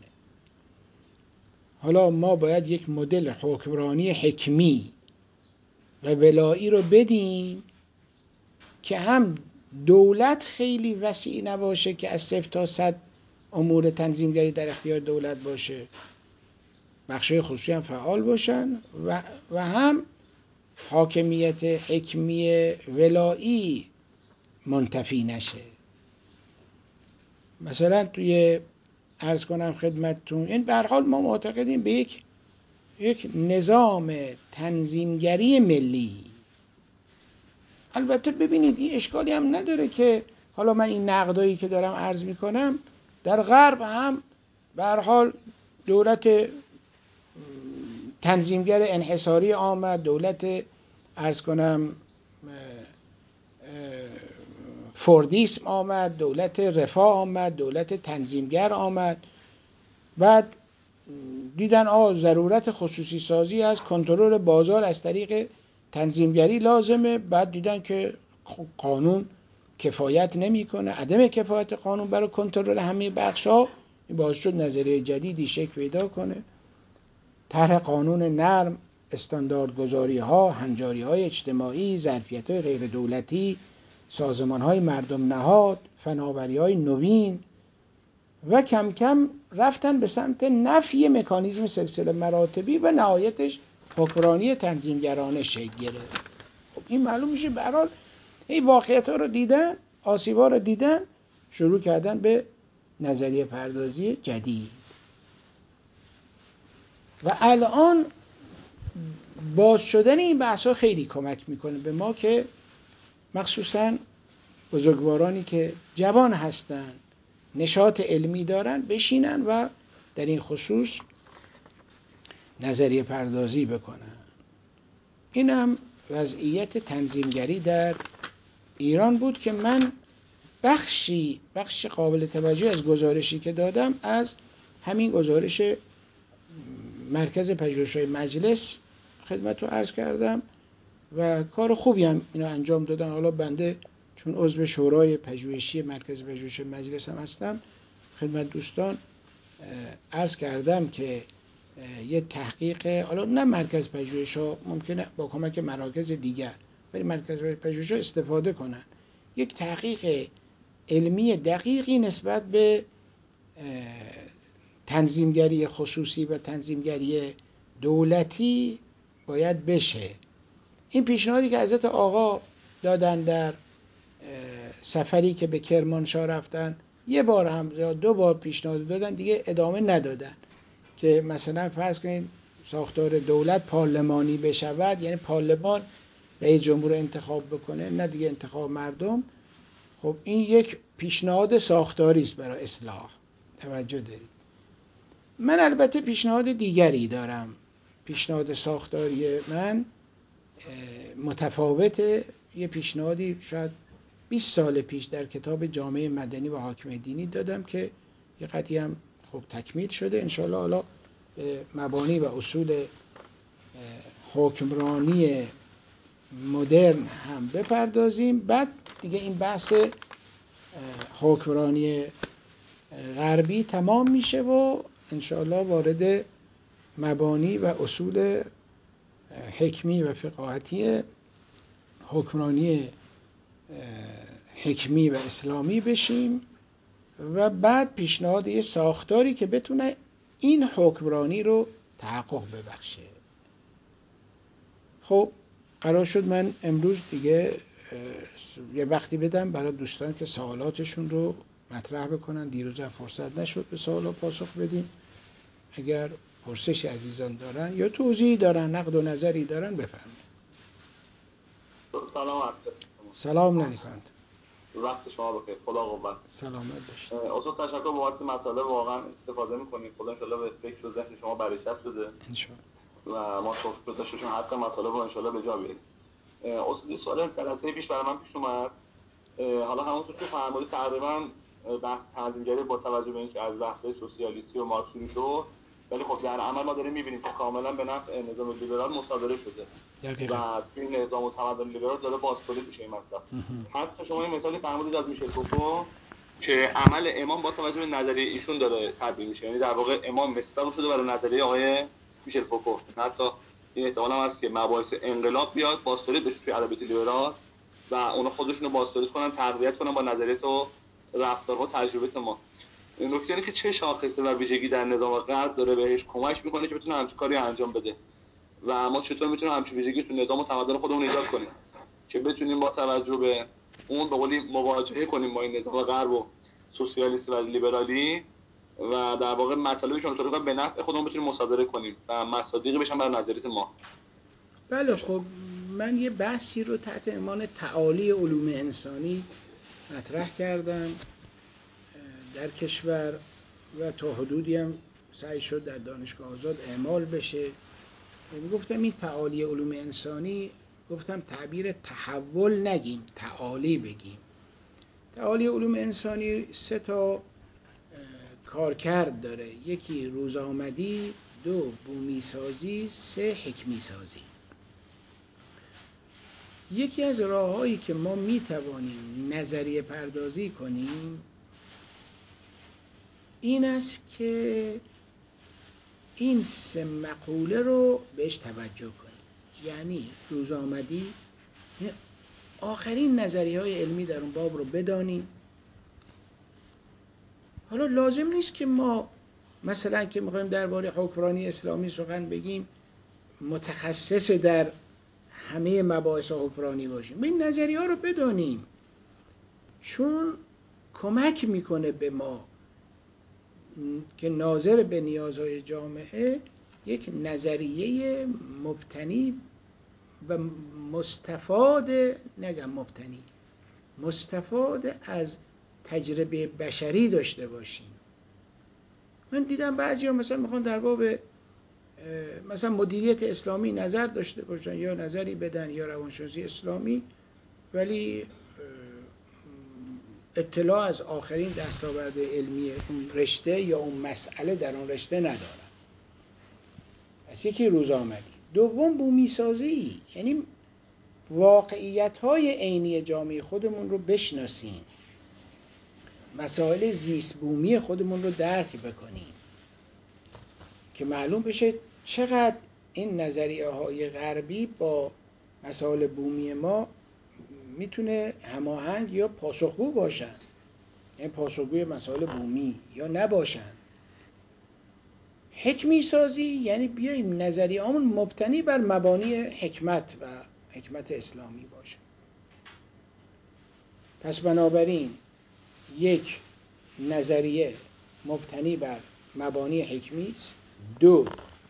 حالا ما باید یک مدل حکمرانی حکمی و ولایی رو بدیم که هم دولت خیلی وسیع نباشه که از صفر تا صد امور تنظیمگری در اختیار دولت باشه، بخشای خصوصی هم فعال باشن، و, و هم حاکمیت حکمی ولایی منتفی نشه. مثلا توی عرض کنم خدمتتون، این به هر حال ما معتقدیم به یک یک نظام تنظیمگری ملی. البته ببینید این اشکالی هم نداره که حالا من این نقدایی که دارم عرض میکنم، در غرب هم به هر حال دولت تنظیمگر انحصاری آمد، دولت عرض کنم فوردیسم آمد، دولت رفاه آمد، دولت تنظیمگر آمد. بعد دیدن آه ضرورت خصوصی سازی از کنترل بازار از طریق تنظیمگری لازمه. بعد دیدن که قانون کفایت نمیکنه، عدم کفایت قانون برای کنترل همه بخش‌ها این باعث شد نظریه جدیدی شکل پیدا کنه. طرح قانون نرم، استانداردگذاری ها، هنجاری های اجتماعی، ظرفیت های غیر دولتی، سازمان های مردم نهاد، فناوری های نوین و کم کم رفتن به سمت نفی مکانیزم سلسله مراتبی و نهایتش حکمرانی تنظیمگرانه شکل گرفت. خب این معلوم میشه به هر حال این واقعیت ها رو دیدن، آسیب ها رو دیدن، شروع کردن به نظریه پردازی جدید. و الان باز شدن این بحث ها خیلی کمک میکنه به ما که مخصوصا بزرگوارانی که جوان هستن، نشاط علمی دارن، بشینن و در این خصوص نظریه پردازی بکنن. این هم وضعیت تنظیمگری در ایران بود که من بخشی بخش قابل توجه از گزارشی که دادم از همین گزارش مرکز پژوهش‌های مجلس خدمت رو عرض کردم و کار خوبی هم اینا انجام دادن. حالا بنده چون عضو شورای پژوهشی مرکز پژوهش‌های مجلس هم هستم، خدمت دوستان عرض کردم که یه تحقیق، حالا نه مرکز پژوهش‌ها، ممکنه با کمک مراکز دیگر، ولی مرکز پژوهش‌ها استفاده کنن، یک تحقیق علمی دقیقی نسبت به تنظیمگری خصوصی و تنظیمگری دولتی باید بشه. این پیشنهادی که حضرت آقا دادن در سفری که به کرمانشاه رفتن، یه بار هم یا دو بار پیشنهاد دادن، دیگه ادامه ندادن، که مثلا فرض کنید ساختار دولت پارلمانی بشود، یعنی پارلمان رئیس جمهور انتخاب بکنه، نه دیگه انتخاب مردم. خب این یک پیشنهاد ساختاری است برای اصلاح، توجه دارید. من البته پیشنهاد دیگری دارم. پیشنهاد ساختاری من متفاوته. یه پیشنهادی شاید بیست سال پیش در کتاب جامعه مدنی و حاکم دینی دادم که یه قضیه هم خب تکمیل شده. انشاءالله حالا مبانی و اصول حکمرانی مدرن هم بپردازیم. بعد دیگه این بحث حکمرانی غربی تمام میشه و انشاءالله وارد مبانی و اصول حکمی و فقاهتی حکمرانی حکمی و اسلامی بشیم و بعد پیشنهاد یه ساختاری که بتونه این حکمرانی رو تحقق ببخشه. خب قرار شد من امروز دیگه یه وقتی بدم برای دوستان که سوالاتشون رو مطرح بکنن. دیروز هم فرصت نشد به سوالا پاسخ بدیم. اگر پرسش عزیزان دارن یا توضیحی دارن، نقد و نظری دارن، بفرمایید. سلام علیکم. سلام علیکم. وقت شما بخیر. خدا قوت. سلامت باشید. استاد تشکر بابت مطالب، واقعا استفاده می‌کنید. خدا ان شاءالله به فکر و ذهن شما برکت بده. ان شاءالله. و ما توفیق داشته باشیم حتی مطالب رو ان شاءالله به جا بیاریم. استاد سوال جلسه پیش برای من پیش اومد. حالا همونطور که فرمودید تقریبا بحث تنظیمگری با توجه به اینکه از بحث‌های سوسیالیستی و مارکس شروع شد، ولی خب در عمل ما داریم می‌بینیم که کاملا به نفع نظام لیبرال مصادره شده و توی نظام تمدن لیبرال داره بازتولید میشه این مطلب. حتی شما این مثالی فرمودید از میشل فوکو که عمل امام با توجه به نظریه ایشون داره تبیین میشه، یعنی در واقع امام مستقیم شده برای نظریه آقای میشل فوکو. حتی این احتمال هم هست که مباحث انقلاب بیاد بازتولید بشه توی ادبیات لیبرال و اونا خودشونو بازتولید کنن، تقویت کنن با نظریات و رفتارها و تجربه ما. نکته اینه که چه شاخصه و ویژگی در نظام غرب داره بهش کمک میکنه که بتونه همچین کاری انجام بده و ما چطور میتونیم همچین ویژگی تو نظام و تمدن خودمون ایجاد کنیم که بتونیم با توجه به اون به قولی مواجهه کنیم با این نظام غرب و سوسیالیستی و لیبرالی و در واقع مطالبی که اونطوری به نفع خودمون بتونیم مصادره کنیم و مصادیقی بشن بر نظریات ما. بله خب من یه بحثی رو تحت عنوان تعالی علوم انسانی مطرح کردم در کشور و تا حدودی هم سعی شد در دانشگاه آزاد اعمال بشه یعنی گفتم این تعالی علوم انسانی، گفتم تعبیر تحول نگیم، تعالی بگیم. تعالی علوم انسانی سه تا کارکرد داره: یکی روزآمدی، دو بومی سازی، سه حکمی سازی. یکی از راه‌هایی که ما میتوانیم نظریه پردازی کنیم این است که این سه مقوله رو بهش توجه کنیم. یعنی روزآمدی، آخرین نظریه‌های علمی در اون باب رو بدانیم. حالا لازم نیست که ما مثلا که میخوایم درباره حکمرانی اسلامی سخن بگیم متخصص در همه مباحث حکمرانی باشیم. این نظریه ها رو بدانیم، چون کمک میکنه به ما که ناظر به نیازهای جامعه یک نظریه مبتنی و مستفاد، نگم مبتنی، مستفاد از تجربه بشری داشته باشیم. من دیدم بعضی ها مثلا میخوان در باب مثلا مدیریت اسلامی نظر داشته باشن یا نظری بدن یا روانشناسی اسلامی، ولی اطلاع از آخرین دستاورد علمی اون رشته یا اون مسئله در اون رشته ندارن. پس یکی روزآمدی. دوم بومی سازی، یعنی واقعیت‌های عینی جامعه خودمون رو بشناسیم، مسائل زیست بومی خودمون رو درک بکنیم که معلوم بشه چقدر این نظریه های غربی با مسائل بومی ما میتونه هماهنگ یا پاسخگو باشن، یعنی پاسخگوی مسائل بومی یا نباشن. حکمی سازی یعنی بیاییم نظریه همون مبتنی بر مبانی حکمت و حکمت اسلامی باشه. پس بنابراین یک، نظریه مبتنی بر مبانی حکمی است. دو،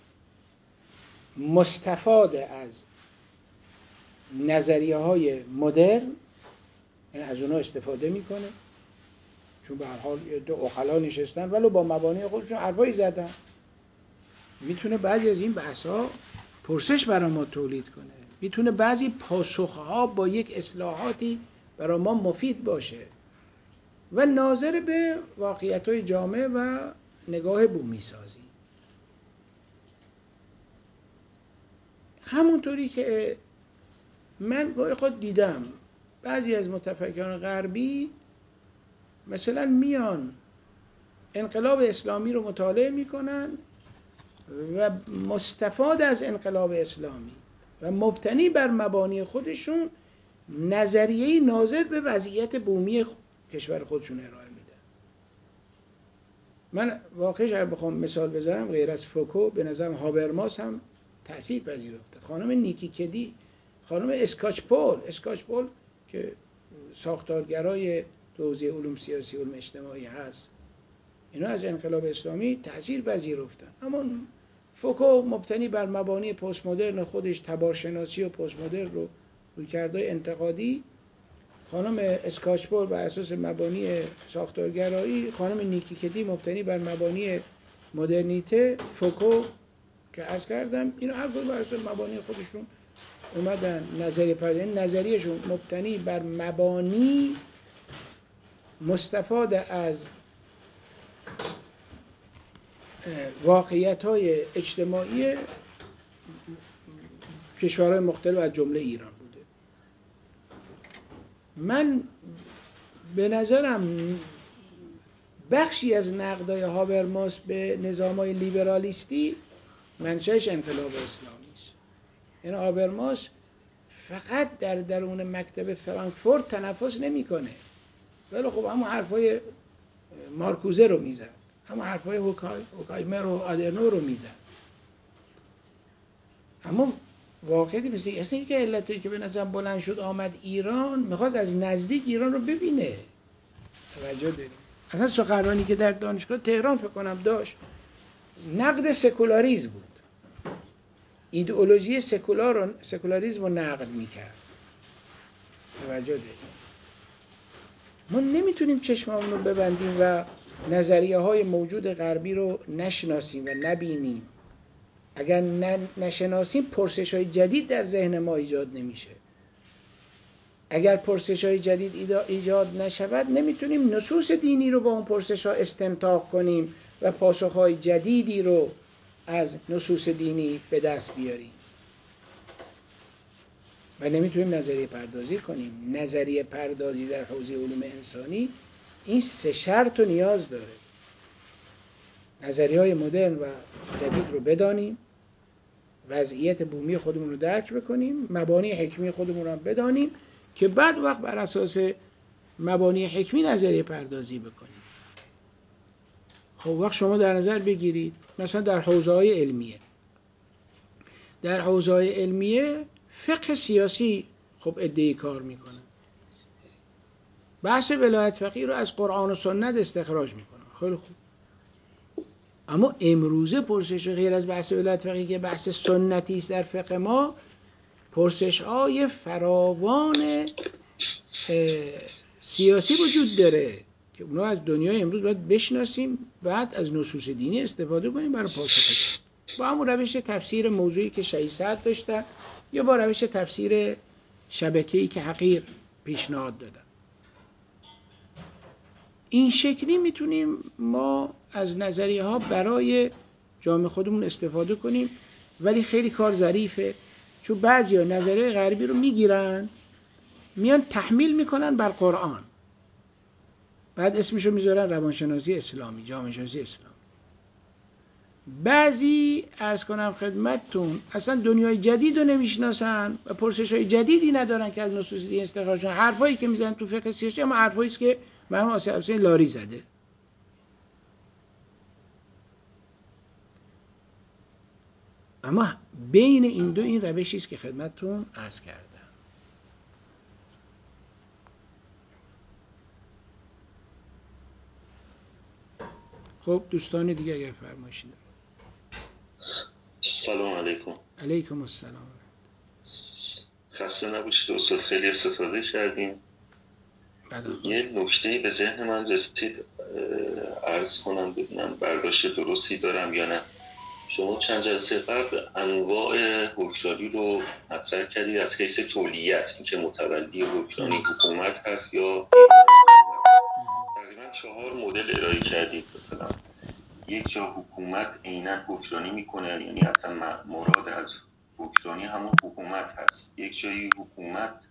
مستفاد از نظریه های مدرن، یعنی از اونها استفاده میکنه، چون به هر حال دو عقلا نشستن ولو با مبانی خودشون حرفایی زدن، میتونه بعضی از این بحث‌ها پرسش برای ما تولید کنه، میتونه بعضی پاسخ‌ها با یک اصلاحاتی برای ما مفید باشه و ناظر به واقعیت‌های جامعه و نگاه بومی سازی. همونطوری که من گاهی خود دیدم بعضی از متفکران غربی مثلا میان انقلاب اسلامی رو مطالعه میکنن و مستفاد از انقلاب اسلامی و مبتنی بر مبانی خودشون نظریه ناظر به وضعیت بومی کشور خودشون ارائه میدن. من واقعا اگه بخوام مثال بزنم غیر از فوکو به نظرم هابرماس هم تأثیر پذیرفته. خانم نیکی کدی، خانم اسکاچپول اسکاچپول که ساختارگرای حوزه علوم سیاسی و علوم اجتماعی هست، اینا از انقلاب اسلامی تأثیر پذیرفتن. اما فوکو مبتنی بر مبانی پست مدرن خودش، تبارشناسی و پست مدرن رو رویکردهای انتقادی، خانم اسکاچپول بر اساس مبانی ساختارگرایی، خانم نیکی کدی مبتنی بر مبانی مدرنیته، فوکو که عرض کردم، اینا هر کدوم بر اساس مبانی خودشون اومدن نظریه پردازی، نظریهشون مبتنی بر مبانی مستفاد از واقعیت‌های اجتماعی کشورهای مختلف از جمله ایران بوده. من به نظرم بخشی از نقدای هابرماس به نظام‌های لیبرالیستی منشأش انقلاب اسلامی است. یعنی هابرماس فقط در درون مکتب فرانکفورت تنفس نمی‌کنه، ولی خب همون حرفای مارکوزه رو میزد، همون حرفای هوکایمر و آدرنو رو میزد. اما واقعیتی مثل اصلا یک علتی که به نظرم بلند شد آمد ایران، میخواست از نزدیک ایران رو ببینه. توجه داریم. اصلا سخنرانی که در دانشگاه تهران فکر کنم داشت نقد سکولاریسم بود، ایدئولوژی سکولار و سکولاریسم رو نقد میکرد. توجه داریم. ما نمیتونیم چشممون رو ببندیم و نظریه های موجود غربی رو نشناسیم و نبینیم. اگر نشناسیم پرسش های جدید در ذهن ما ایجاد نمیشه. اگر پرسش های جدید ایجاد نشود نمیتونیم نصوص دینی رو با اون پرسش ها استنتاق کنیم و پاسخ های جدیدی رو از نصوص دینی به دست بیاریم و نمیتونیم نظریه پردازی کنیم. نظریه پردازی در حوزه علوم انسانی این سه شرط رو نیاز داره: نظریه های مدرن و جدید رو بدانیم، وضعیت بومی خودمون رو درک بکنیم، مبانی حکمی خودمون رو بدانیم که بعد وقت بر اساس مبانی حکمی نظریه پردازی بکنیم. خب وقت شما در نظر بگیرید مثلا در حوزه های علمیه در حوزه های علمیه فقه سیاسی خب ادعای کار میکنن، بحث ولایت فقیه رو از قرآن و سنت استخراج میکنن. خیلی خوب، اما امروزه پرسش غیر از بحث ولایت فقیه که بحث سنتی است در فقه ما، پرسش های فراوان سیاسی وجود داره که اونا از دنیای امروز باید بشناسیم، بعد از نصوص دینی استفاده کنیم برای پاسخش، با همون روش تفسیر موضوعی که شیعی‌صد داشتن یا با روش تفسیر شبکه‌ای که حقیر پیشنهاد دادن. این شکلی میتونیم ما از نظریه ها برای جامعه خودمون استفاده کنیم، ولی خیلی کار ظریفه، چون بعضیا نظریه غربی رو میگیرن میان تحمیل میکنن بر قرآن، بعد اسمشو میذارن روانشناسی اسلامی، جامعه شناسی اسلامی. بعضی عرض کنم خدمتتون اصلا دنیای جدید رو نمیشناسن و پرسش‌های جدیدی ندارن که از نصوص دین استخراج کنن. حرفایی که میزنن تو فقه سیاسی اما حرفایی است که مرحوم آصف حسین لاری زده. اما بین این دو این روشی است که خدمتتون عرض کردم. خب دوستان دیگه اگر فرمایشی دارن. سلام علیکم. علیکم السلام. خسته نباشید استاد، خیلی استفاده کردیم. یه نکته به ذهن من رسید عرض کنم ببینم برداشت درستی دارم یا نه. شما چند جلسه قبل انواع حکمرانی رو مطرح کردید از حیث تولیت، اینکه متولی حکمرانی حکومت هست یا تقریبا چهار مدل ارائه کردید. مثلا یک جا حکومت عیناً حکمرانی میکنه، یعنی اصلا مراد از حکمرانی همون حکومت هست. یک جایی حکومت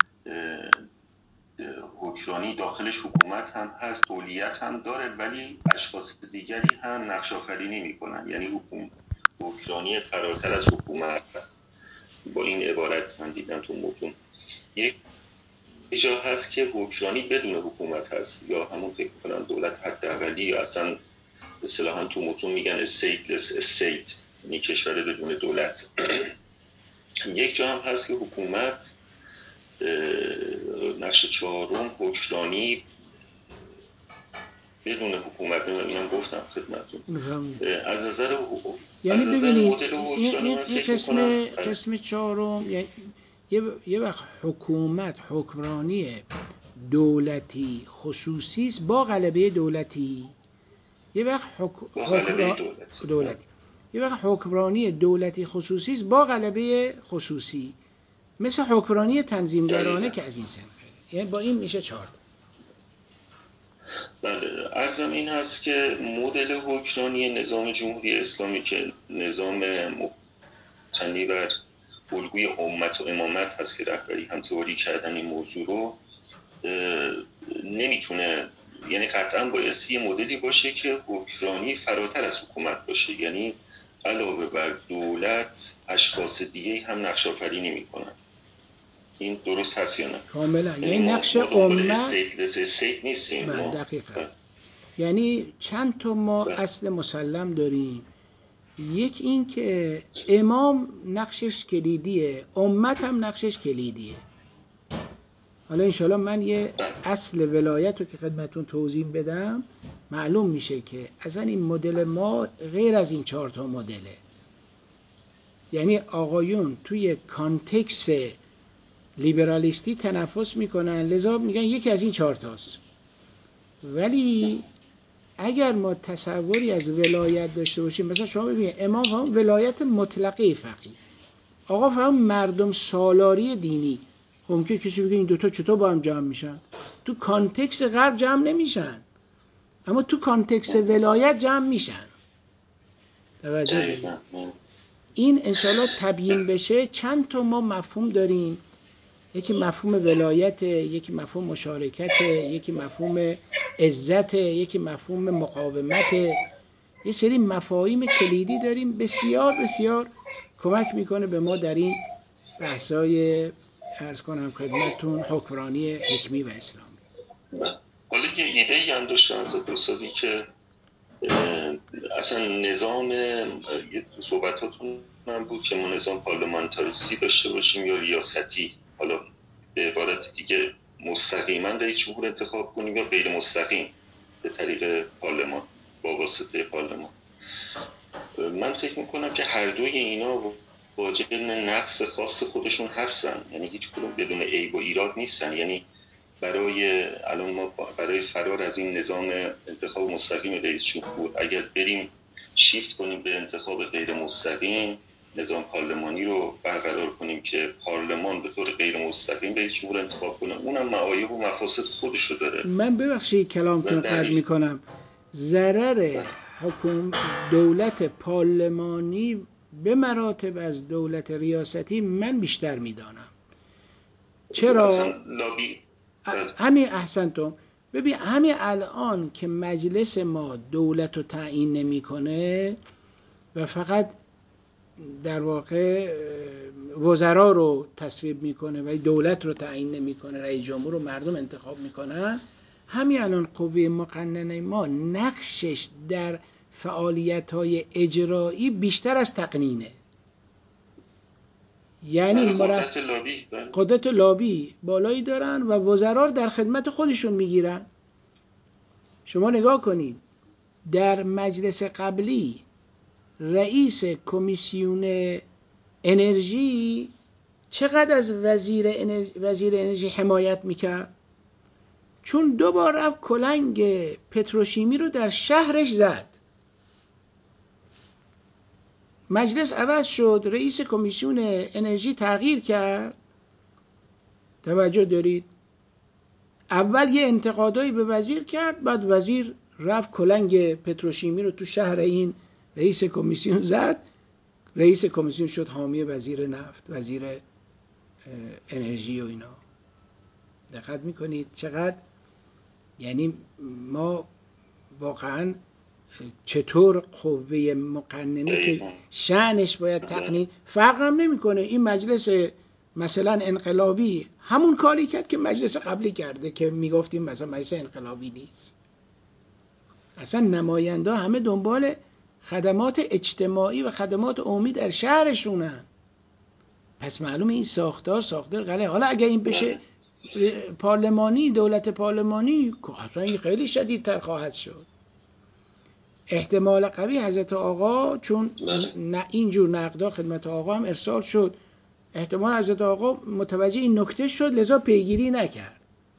حکمرانی داخلش حکومت هم هست، تولیت هم داره، ولی اشخاص دیگری هم نقش آفرینی میکنن، یعنی حکومت حکمرانی فراتر از حکومت. با این عبارت من دیدم تو متون. یک جا هست که حکمرانی بدون حکومت هست، یا همون فکر میکنم دولت حداقلی، یا اصلا اصطلاحاً تو متون میگن استیتلس استیت، یعنی کشور بدون دولت. یک جا هم هست که حکومت نقش چهارم حکمرانی بدون حکومت. اینم گفتم خدمتتون از نظر حقوق. یعنی ببینید این, این, این قسم قسم چهارم یعنی یه وقت حکومت حکمرانی دولتی خصوصی است با غلبه دولتی، یه وقت حک... حکمران... دولتی. دولتی یه وقت حکمرانی دولتی خصوصی است با غلبه خصوصی، مثل حکمرانی تنظیمگرانه که از این سن خیلی، یعنی با این میشه چهار. بله، عرضم این هست که مدل حکمرانی نظام جمهوری اسلامی که نظام مبتنی بر الگوی امت و امامت هست که رهبری هم تئوری کردن این موضوع رو، نمیتونه، یعنی قطعا بایستی یه مدلی باشه که حکمرانی فراتر از حکومت باشه، یعنی علاوه بر دولت اشخاص دیگه هم نقش آفرینی میکنن. این درست هست یا نه؟ کاملا، یعنی نقش امت استیت استیت نیستیم ما. دقیقاً. یعنی چند تا ما اصل مسلم داریم. یک این که امام نقشش کلیدیه، امت هم نقشش کلیدیه. حالا انشاءالله من یه اصل ولایت رو که خدمتون توضیح بدم معلوم میشه که اصلا این مدل ما غیر از این چهار تا مدله. یعنی آقایون توی کانتکست لیبرالیستی تنفس میکنن، لذا میگن یکی از این چهار تاست، ولی اگر ما تصوری از ولایت داشته باشیم، مثلا شما ببینید امام هم ولایت مطلقه فقیه، آقا فهم مردم سالاری دینی. خب ممکنه کسی بگه این دوتا چطور با هم جمع میشن؟ تو کانتکست غرب جمع نمیشن، اما تو کانتکست ولایت جمع میشن. توجه دارید؟ این انشاءالله تبیین بشه. چند تا ما مفهوم داریم، یکی مفهوم ولایت، یکی مفهوم مشارکت، یکی مفهوم عزت، یکی مفهوم مقاومت. یه سری مفاهیم کلیدی داریم بسیار بسیار کمک میکنه به ما در این بحثای عرض کنم خدمتتون حکمرانی حکمی و اسلامی. حالا یه ایده‌ای هم داشتم از دوستانی که اصلا نظام صحبتاتون هم بود که ما نظام پارلمانتاریستی داشته باشیم یا ریاستی، حالا به عبارت دیگه مستقیما رئیس جمهور انتخاب کنیم یا غیر مستقیم به طریق پارلمان با واسطه پارلمان. من فکر میکنم که هر دوی اینا واجد نقص خاص خودشون هستن، یعنی هیچ کدوم بدون عیب و ایراد نیستن. یعنی برای الان ما برای فرار از این نظام انتخاب مستقیم رئیس جمهور اگر بریم شیفت کنیم به انتخاب غیر مستقیم، نظام پارلمانی رو برقرار کنیم که پارلمان به طور غیر مستقیم رئیس جمهور انتخاب کنه، اونم معایب و مفاسد خودش رو داره. من ببخشید کلامتون قطع میکنم. ضرر حکومت دولت پارلمانی به مراتب از دولت ریاستی من بیشتر میدانم. چرا؟ لابی همین احسنتم. ببین همین الان که مجلس ما دولت رو تعیین نمیکنه و فقط در واقع وزرا رو تصویب میکنه و دولت رو تعیین نمیکنه، رئیس جمهور رو مردم انتخاب میکنن، همین الان قوه مقننه ما نقشش در فعالیت‌های اجرایی بیشتر از تقنینه. یعنی قدرت لابی قدرت لابی بالایی دارن و وزرا رو در خدمت خودشون میگیرن. شما نگاه کنید در مجلس قبلی رئیس کمیسیون انرژی چقدر از وزیر انرژی, وزیر انرژی حمایت میکرد؟ چون دو بار رفت کلنگ پتروشیمی رو در شهرش زد. مجلس عوض شد، رئیس کمیسیون انرژی تغییر کرد. توجه دارید؟ اول یه انتقادایی به وزیر کرد، بعد وزیر رفت کلنگ پتروشیمی رو تو شهر این رئیس کمیسیون زد. رئیس کمیسیون شد حامی وزیر نفت، وزیر انرژی و اینا. دقت میکنید چقدر یعنی ما واقعا چطور قوه مقننه که شأنش باید تقنین فرق هم نمیکنه. این مجلس مثلا انقلابی همون کاری کرد که مجلس قبلی کرده که میگفتیم مثلا مجلس انقلابی نیست. اصلا نماینده همه دنبال خدمات اجتماعی و خدمات عمومی در شهرشونن. پس معلومه این ساختار ساختار غلطه. حالا اگه این بشه پارلمانی، دولت پارلمانی، اصلا خیلی شدیدتر خواهد شد. احتمال قوی حضرت آقا، چون نه اینجور نقدا خدمت آقا هم ارسال شد، احتمال حضرت آقا متوجه این نکته شد لذا پیگیری نکرد.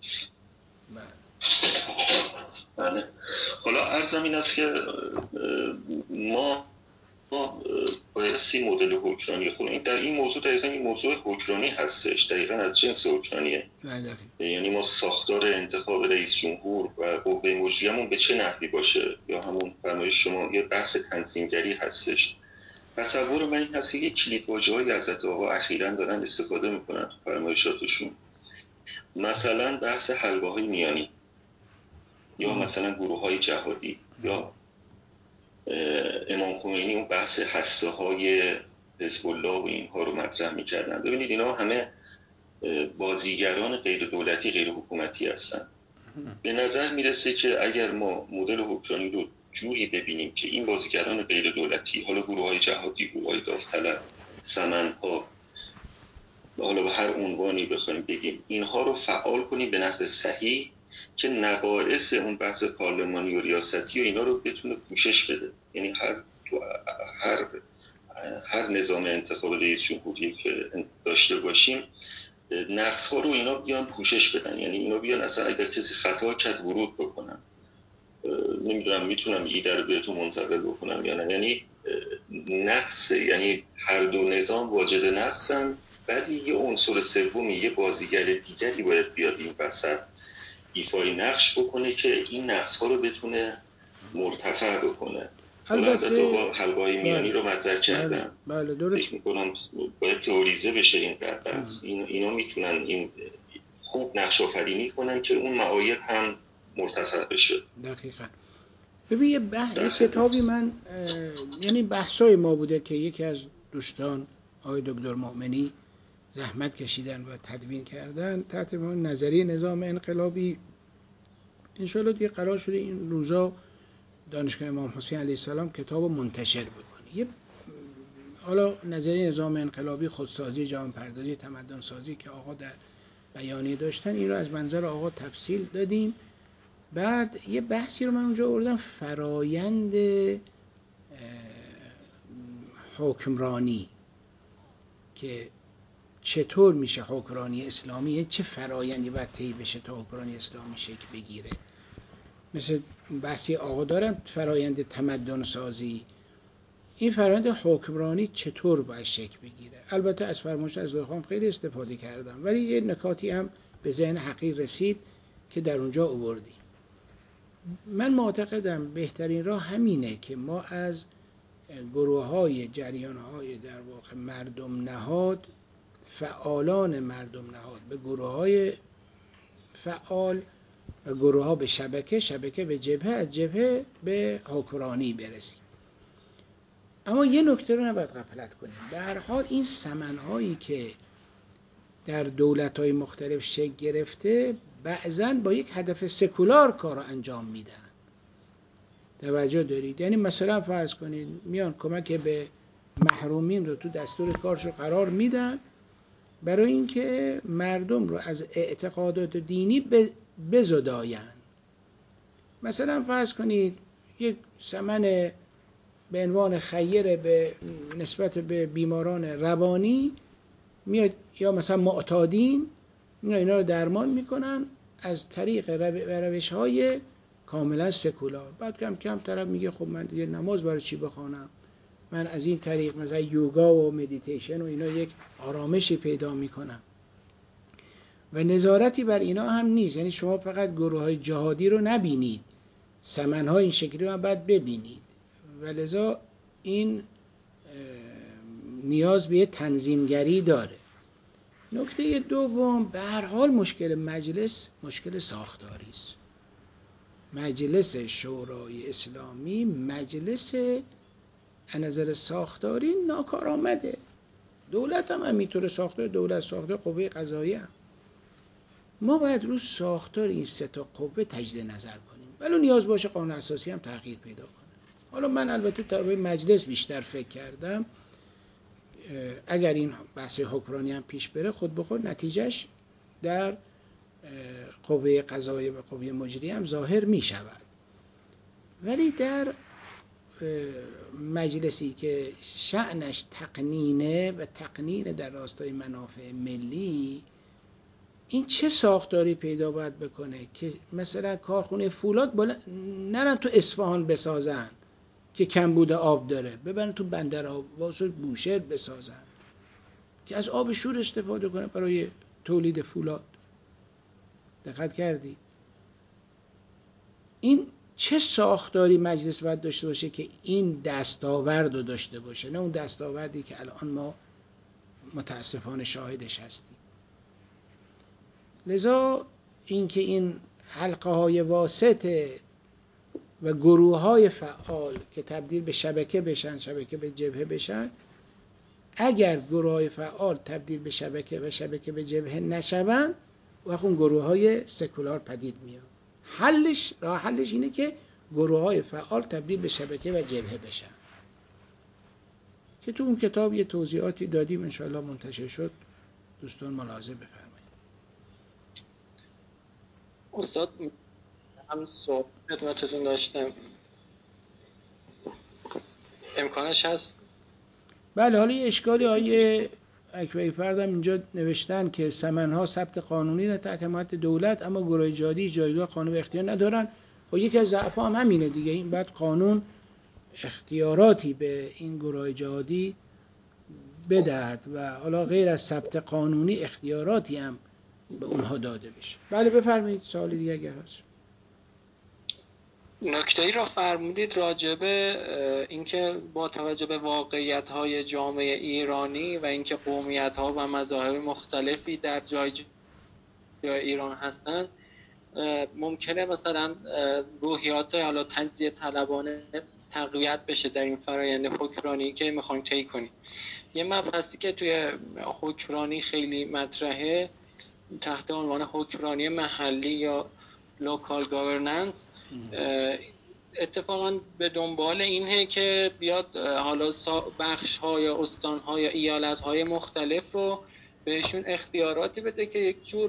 بله. حالا عرضم این است که ما ما بایستی مدل حکمرانی خودمون در این موضوع دقیقا این موضوع حکمرانی هستش، دقیقا از جنس حکمرانیه. یعنی ما ساختار انتخاب رئیس جمهور و قوه مجریمون به چه نحوی باشه، یا همون فرمایش شما یه بحث تنظیمگری هستش. تصور من این هست که یک کلیدواژه‌های حضرت آقا اخیراً دارن استفاده میکنن تو فرمایشاتشون، مثلا بحث حلقه‌های میانی یا مثلا گروه‌های جهادی یا امام خمینی اون بحث هسته های حزب الله و اینها رو مطرح میکردن. ببینید اینا همه بازیگران غیر دولتی غیر حکومتی هستن. به نظر میرسه که اگر ما مدل حکمرانی رو جوری ببینیم که این بازیگران غیر دولتی، حالا گروه های جهادی، گروه های داوطلب، سمنها، حالا به هر عنوانی بخوایم بگیم، اینها رو فعال کنیم به نحو صحیح که نقایص اون بحث پارلمانی و ریاستی و اینا رو بتونه پوشش بده. یعنی هر هر هر نظام انتخاب رئیس جمهوری که داشته باشیم نقص‌ها رو اینا بیان پوشش بدن. یعنی اینا بیان اصلا اگر کسی خطا کرد ورود بکنن. نمیدونم میتونم ایده رو بهتون منتقل بکنم یا نه. یعنی نقص، یعنی هر دو نظام واجد نقصن، ولی یه عنصر سومی، یه بازیگر دیگری باید بیاد این وسط ایفای نقش بکنه که این نقص ها رو بتونه مرتفع بکنه. حالا حضرت آقا حلقه‌های میانی رو مطرح کردن، بله, بله درست. فکر میکنم باید تئوریزه بشه این بحث. این اینا میتونن این خوب نقش آفرینی کنن که اون معایب هم مرتفع بشه. دقیقاً. ببین یه بح... یه کتابی من یعنی بحثای ما بوده که یکی از دوستان آقای دکتر مؤمنی زحمت کشیدن و تدوین کردن تحت عنوان نظریه نظام انقلابی. انشالله دیگه قرار شده این روزا دانشگاه امام حسین علیه السلام کتاب منتشر بکنه. یه حالا نظریه نظام انقلابی، خودسازی، جهان‌پردازی، تمدن سازی که آقا در بیانیه داشتن، این رو از منظر آقا تفصیل دادیم. بعد یه بحثی رو من اونجا آوردم، فرایند حکمرانی که چطور میشه حکمرانی اسلامی، چه فرایندی باید طی بشه تا حکمرانی اسلامی شکل بگیره. مثل بحثی آقا دارن فرایند تمدن سازی، این فرایند حکمرانی چطور باید شکل بگیره. البته از فرمایش از خان خیلی استفاده کردم، ولی یه نکاتی هم به ذهن حقیر رسید که در اونجا آوردیم. من معتقدم بهترین راه همینه که ما از گروه‌های جریان‌های در واقع مردم نهاد، فعالان مردم نهاد به گروه‌های فعال و گروه‌ها به شبکه، شبکه به جبهه، از جبهه به حکمرانی برسیم. اما یه نکته رو نباید غفلت کنیم. به هر حال این سمن‌هایی که در دولت‌های مختلف شکل گرفته بعضاً با یک هدف سکولار کار رو انجام میدن. توجه دارید؟ یعنی مثلا فرض کنید میان کمک به محرومین رو تو دستور کارشو قرار میدن برای اینکه مردم رو از اعتقادات دینی بزداین. مثلا فرض کنید یک سمن به عنوان خیر به نسبت به بیماران روانی میاد، یا مثلا معتادین، اینا رو درمان میکنن از طریق روش های کاملا سکولار. بعد کم کم طرف میگه خب من دیگه نماز برای چی بخوانم، من از این طریق مثلا یوگا و مدیتیشن و اینا یک آرامشی پیدا میکنم و نظارتی بر اینا هم نیست. یعنی شما فقط گروه های جهادی رو نبینید، سمن های این شکلی رو هم باید ببینید و لذا این نیاز به تنظیمگری داره. نکته دوم، به هر حال مشکل مجلس مشکل ساختاری است. مجلس شورای اسلامی مجلس از نظر ساختاری ناکارآمده. دولت هم همینطور، ساختار دولت، ساختار قوه قضاییه هم. ما باید رو ساختار این سه تا قوه تجدید نظر کنیم، ولی نیاز باشه قانون اساسی هم تغییر پیدا کنه. حالا من البته در مجلس بیشتر فکر کردم، اگر این بحث حکمرانی هم پیش بره خود به خود نتیجهش در قوه قضاییه و قوه مجریه هم ظاهر می شود. ولی در مجلسی که شأنش تقنینه و تقنین در راستای منافع ملی، این چه ساختاری پیدا باید بکنه که مثلا کارخونه فولاد بلند نرن تو اصفهان بسازن که کمبود آب داره، ببرن تو بندر عباس و بوشهر بسازن که از آب شور استفاده کنه برای تولید فولاد. دقت کردی؟ این چه ساختاری مجلس باید داشته باشه که این دستاورد رو داشته باشه، نه اون دستاوردی که الان ما متاسفانه شاهدش هستیم. لذا اینکه این حلقه های واسطه و گروه های فعال که تبدیل به شبکه بشن، شبکه به جبهه بشن، اگر گروه های فعال تبدیل به شبکه و شبکه به جبهه نشوند، وقت اون گروه های سکولار پدید میاد. حلش، راه حلش اینه که گروه های فعال تبدیل به شبکه و جبهه بشن که تو اون کتاب یه توضیحاتی دادیم، انشاءالله منتشر شد، دوستان ملاحظه بفرمایید. استاد هم سوال خدمتتون داشتم، امکانش هست؟ بله. حالا یه اشکالی آیه اکبری فردم اینجا نوشتن که سمنها ثبت قانونی در تحت حمایت دولت، اما گروه جهادی جایگاه قانونی و اختیار ندارن. خب یکی از ضعف هم همینه دیگه. این بعد قانون اختیاراتی به این گروه جهادی بدهد و حالا غیر از ثبت قانونی اختیاراتی هم به اونها داده بشه. بله بفرمایید سوال دیگه اگر هست. نکته‌ای را فرمودید راجبه اینکه با توجه به واقعیت‌های جامعه ایرانی و اینکه قومیت‌ها و مذاهب مختلفی در جای جای ایران هستن، ممکنه مثلا روحیات حالا تجزیه طلبانه تقویت بشه در این فرآیند حکمرانی که میخوایم طی کنیم. یه مبحثی که توی حکمرانی خیلی مطرحه تحت عنوان حکمرانی محلی یا لوکال گاورننس، اتفاقا به دنبال اینه که بیاد حالا بخش ها یا استان ها یا ایالت های مختلف رو بهشون اختیاراتی بده که یک جور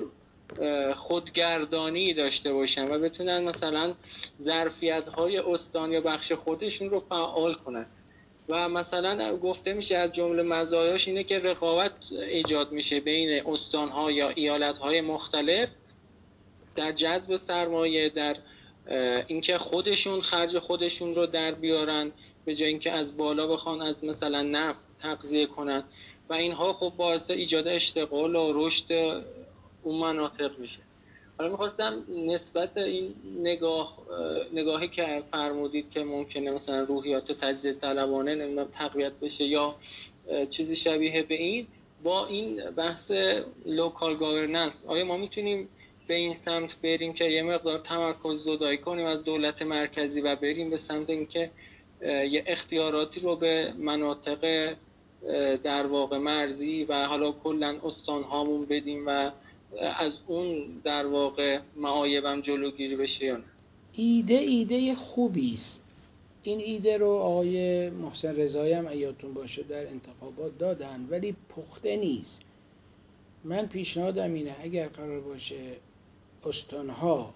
خودگردانی داشته باشن و بتونن مثلا ظرفیت های استان یا بخش خودشون رو فعال کنن. و مثلا گفته میشه از جمله مزایاش اینه که رقابت ایجاد میشه بین استان‌ها یا ایالت‌های مختلف در جذب سرمایه، در اینکه خودشون خرج خودشون رو در بیارن به جای اینکه از بالا بخوان از مثلا نفت تغذیه کنن و اینها خب باعث ایجاد اشتغال و رشد اون مناطق میشه. حالا میخواستم نسبت این نگاه نگاهی که فرمودید که ممکنه مثلا روحیات تجزیه طلبانه نمیدونم تقویت بشه یا چیزی شبیه به این با این بحث لوکال گاورننس، آیا ما میتونیم به این سمت بریم که یه مقدار تمرکز زدایی کنیم از دولت مرکزی و بریم به سمت اینکه یه اختیاراتی رو به مناطق در واقع مرزی و حالا کلا استان هامون بدیم و از اون در واقع معایبم جلوگیری بشه یا نه؟ ایده ایده خوبی است. این ایده رو آقای محسن رضایی هم یادتون باشه در انتخابات دادن ولی پخته نیست. من پیشنهادم اینه اگر قرار باشه استانها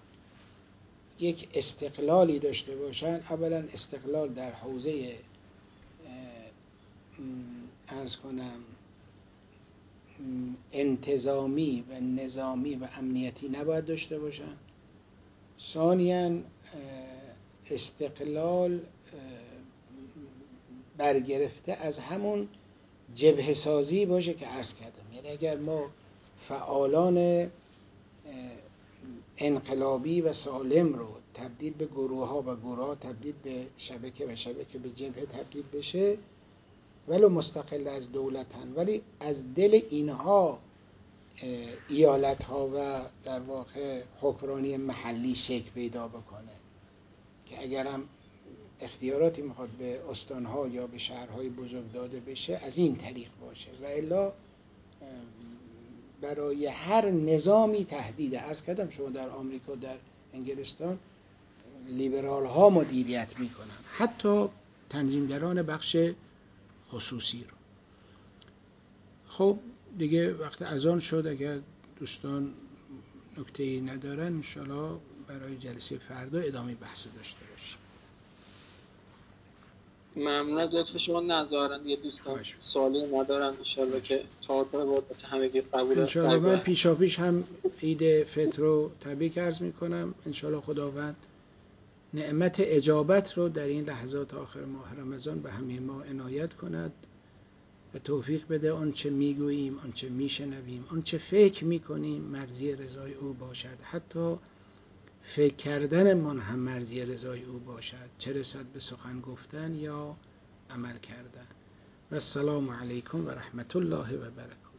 یک استقلالی داشته باشن، اولا استقلال در حوزه عرض کنم انتظامی و نظامی و امنیتی نباید داشته باشن. ثانیاً استقلال برگرفته از همون جبهه سازی باشه که عرض کردم. یعنی اگر ما فعالان انقلابی و سالم رو تبدیل به گروه ها و گروه ها تبدیل به شبکه و شبکه به جبهه تبدیل بشه، ولو مستقل از دولتن ولی از دل اینها ایالت ها و در واقع حکمرانی محلی شکل پیدا بکنه که اگرم اختیاراتی میخواد به استانها یا به شهرهای بزرگ داده بشه از این طریق باشه و الا برای هر نظامی تهدیده. عرض کردم شما در آمریکا در انگلستان لیبرال ها مدیریت میکنن، حتی تنظیمگران بخش خصوصی رو. خب دیگه وقت اذان شد، اگر دوستان نکته‌ای ندارن انشالله برای جلسه فردا ادامه بحث داشته باشیم. ممنون از لطف شما. نظارن یه دوستان سوالی ندارن انشالله که تعاطف بابت همگی قبول انشالله. من پیشا پیش هم عید فطر رو تبریک عرض میکنم. انشالله خداوند نعمت اجابت رو در این لحظات آخر ماه رمضان به همه ما عنایت کند و توفیق بده آنچه میگوییم، آنچه میشنویم، آنچه فکر میکنیم مرضی رضای او باشد. حتی فکر کردن من هم مرضی رضای او باشد، چه رسد به سخن گفتن یا عمل کردن. و السلام علیکم و رحمت الله و برکاته.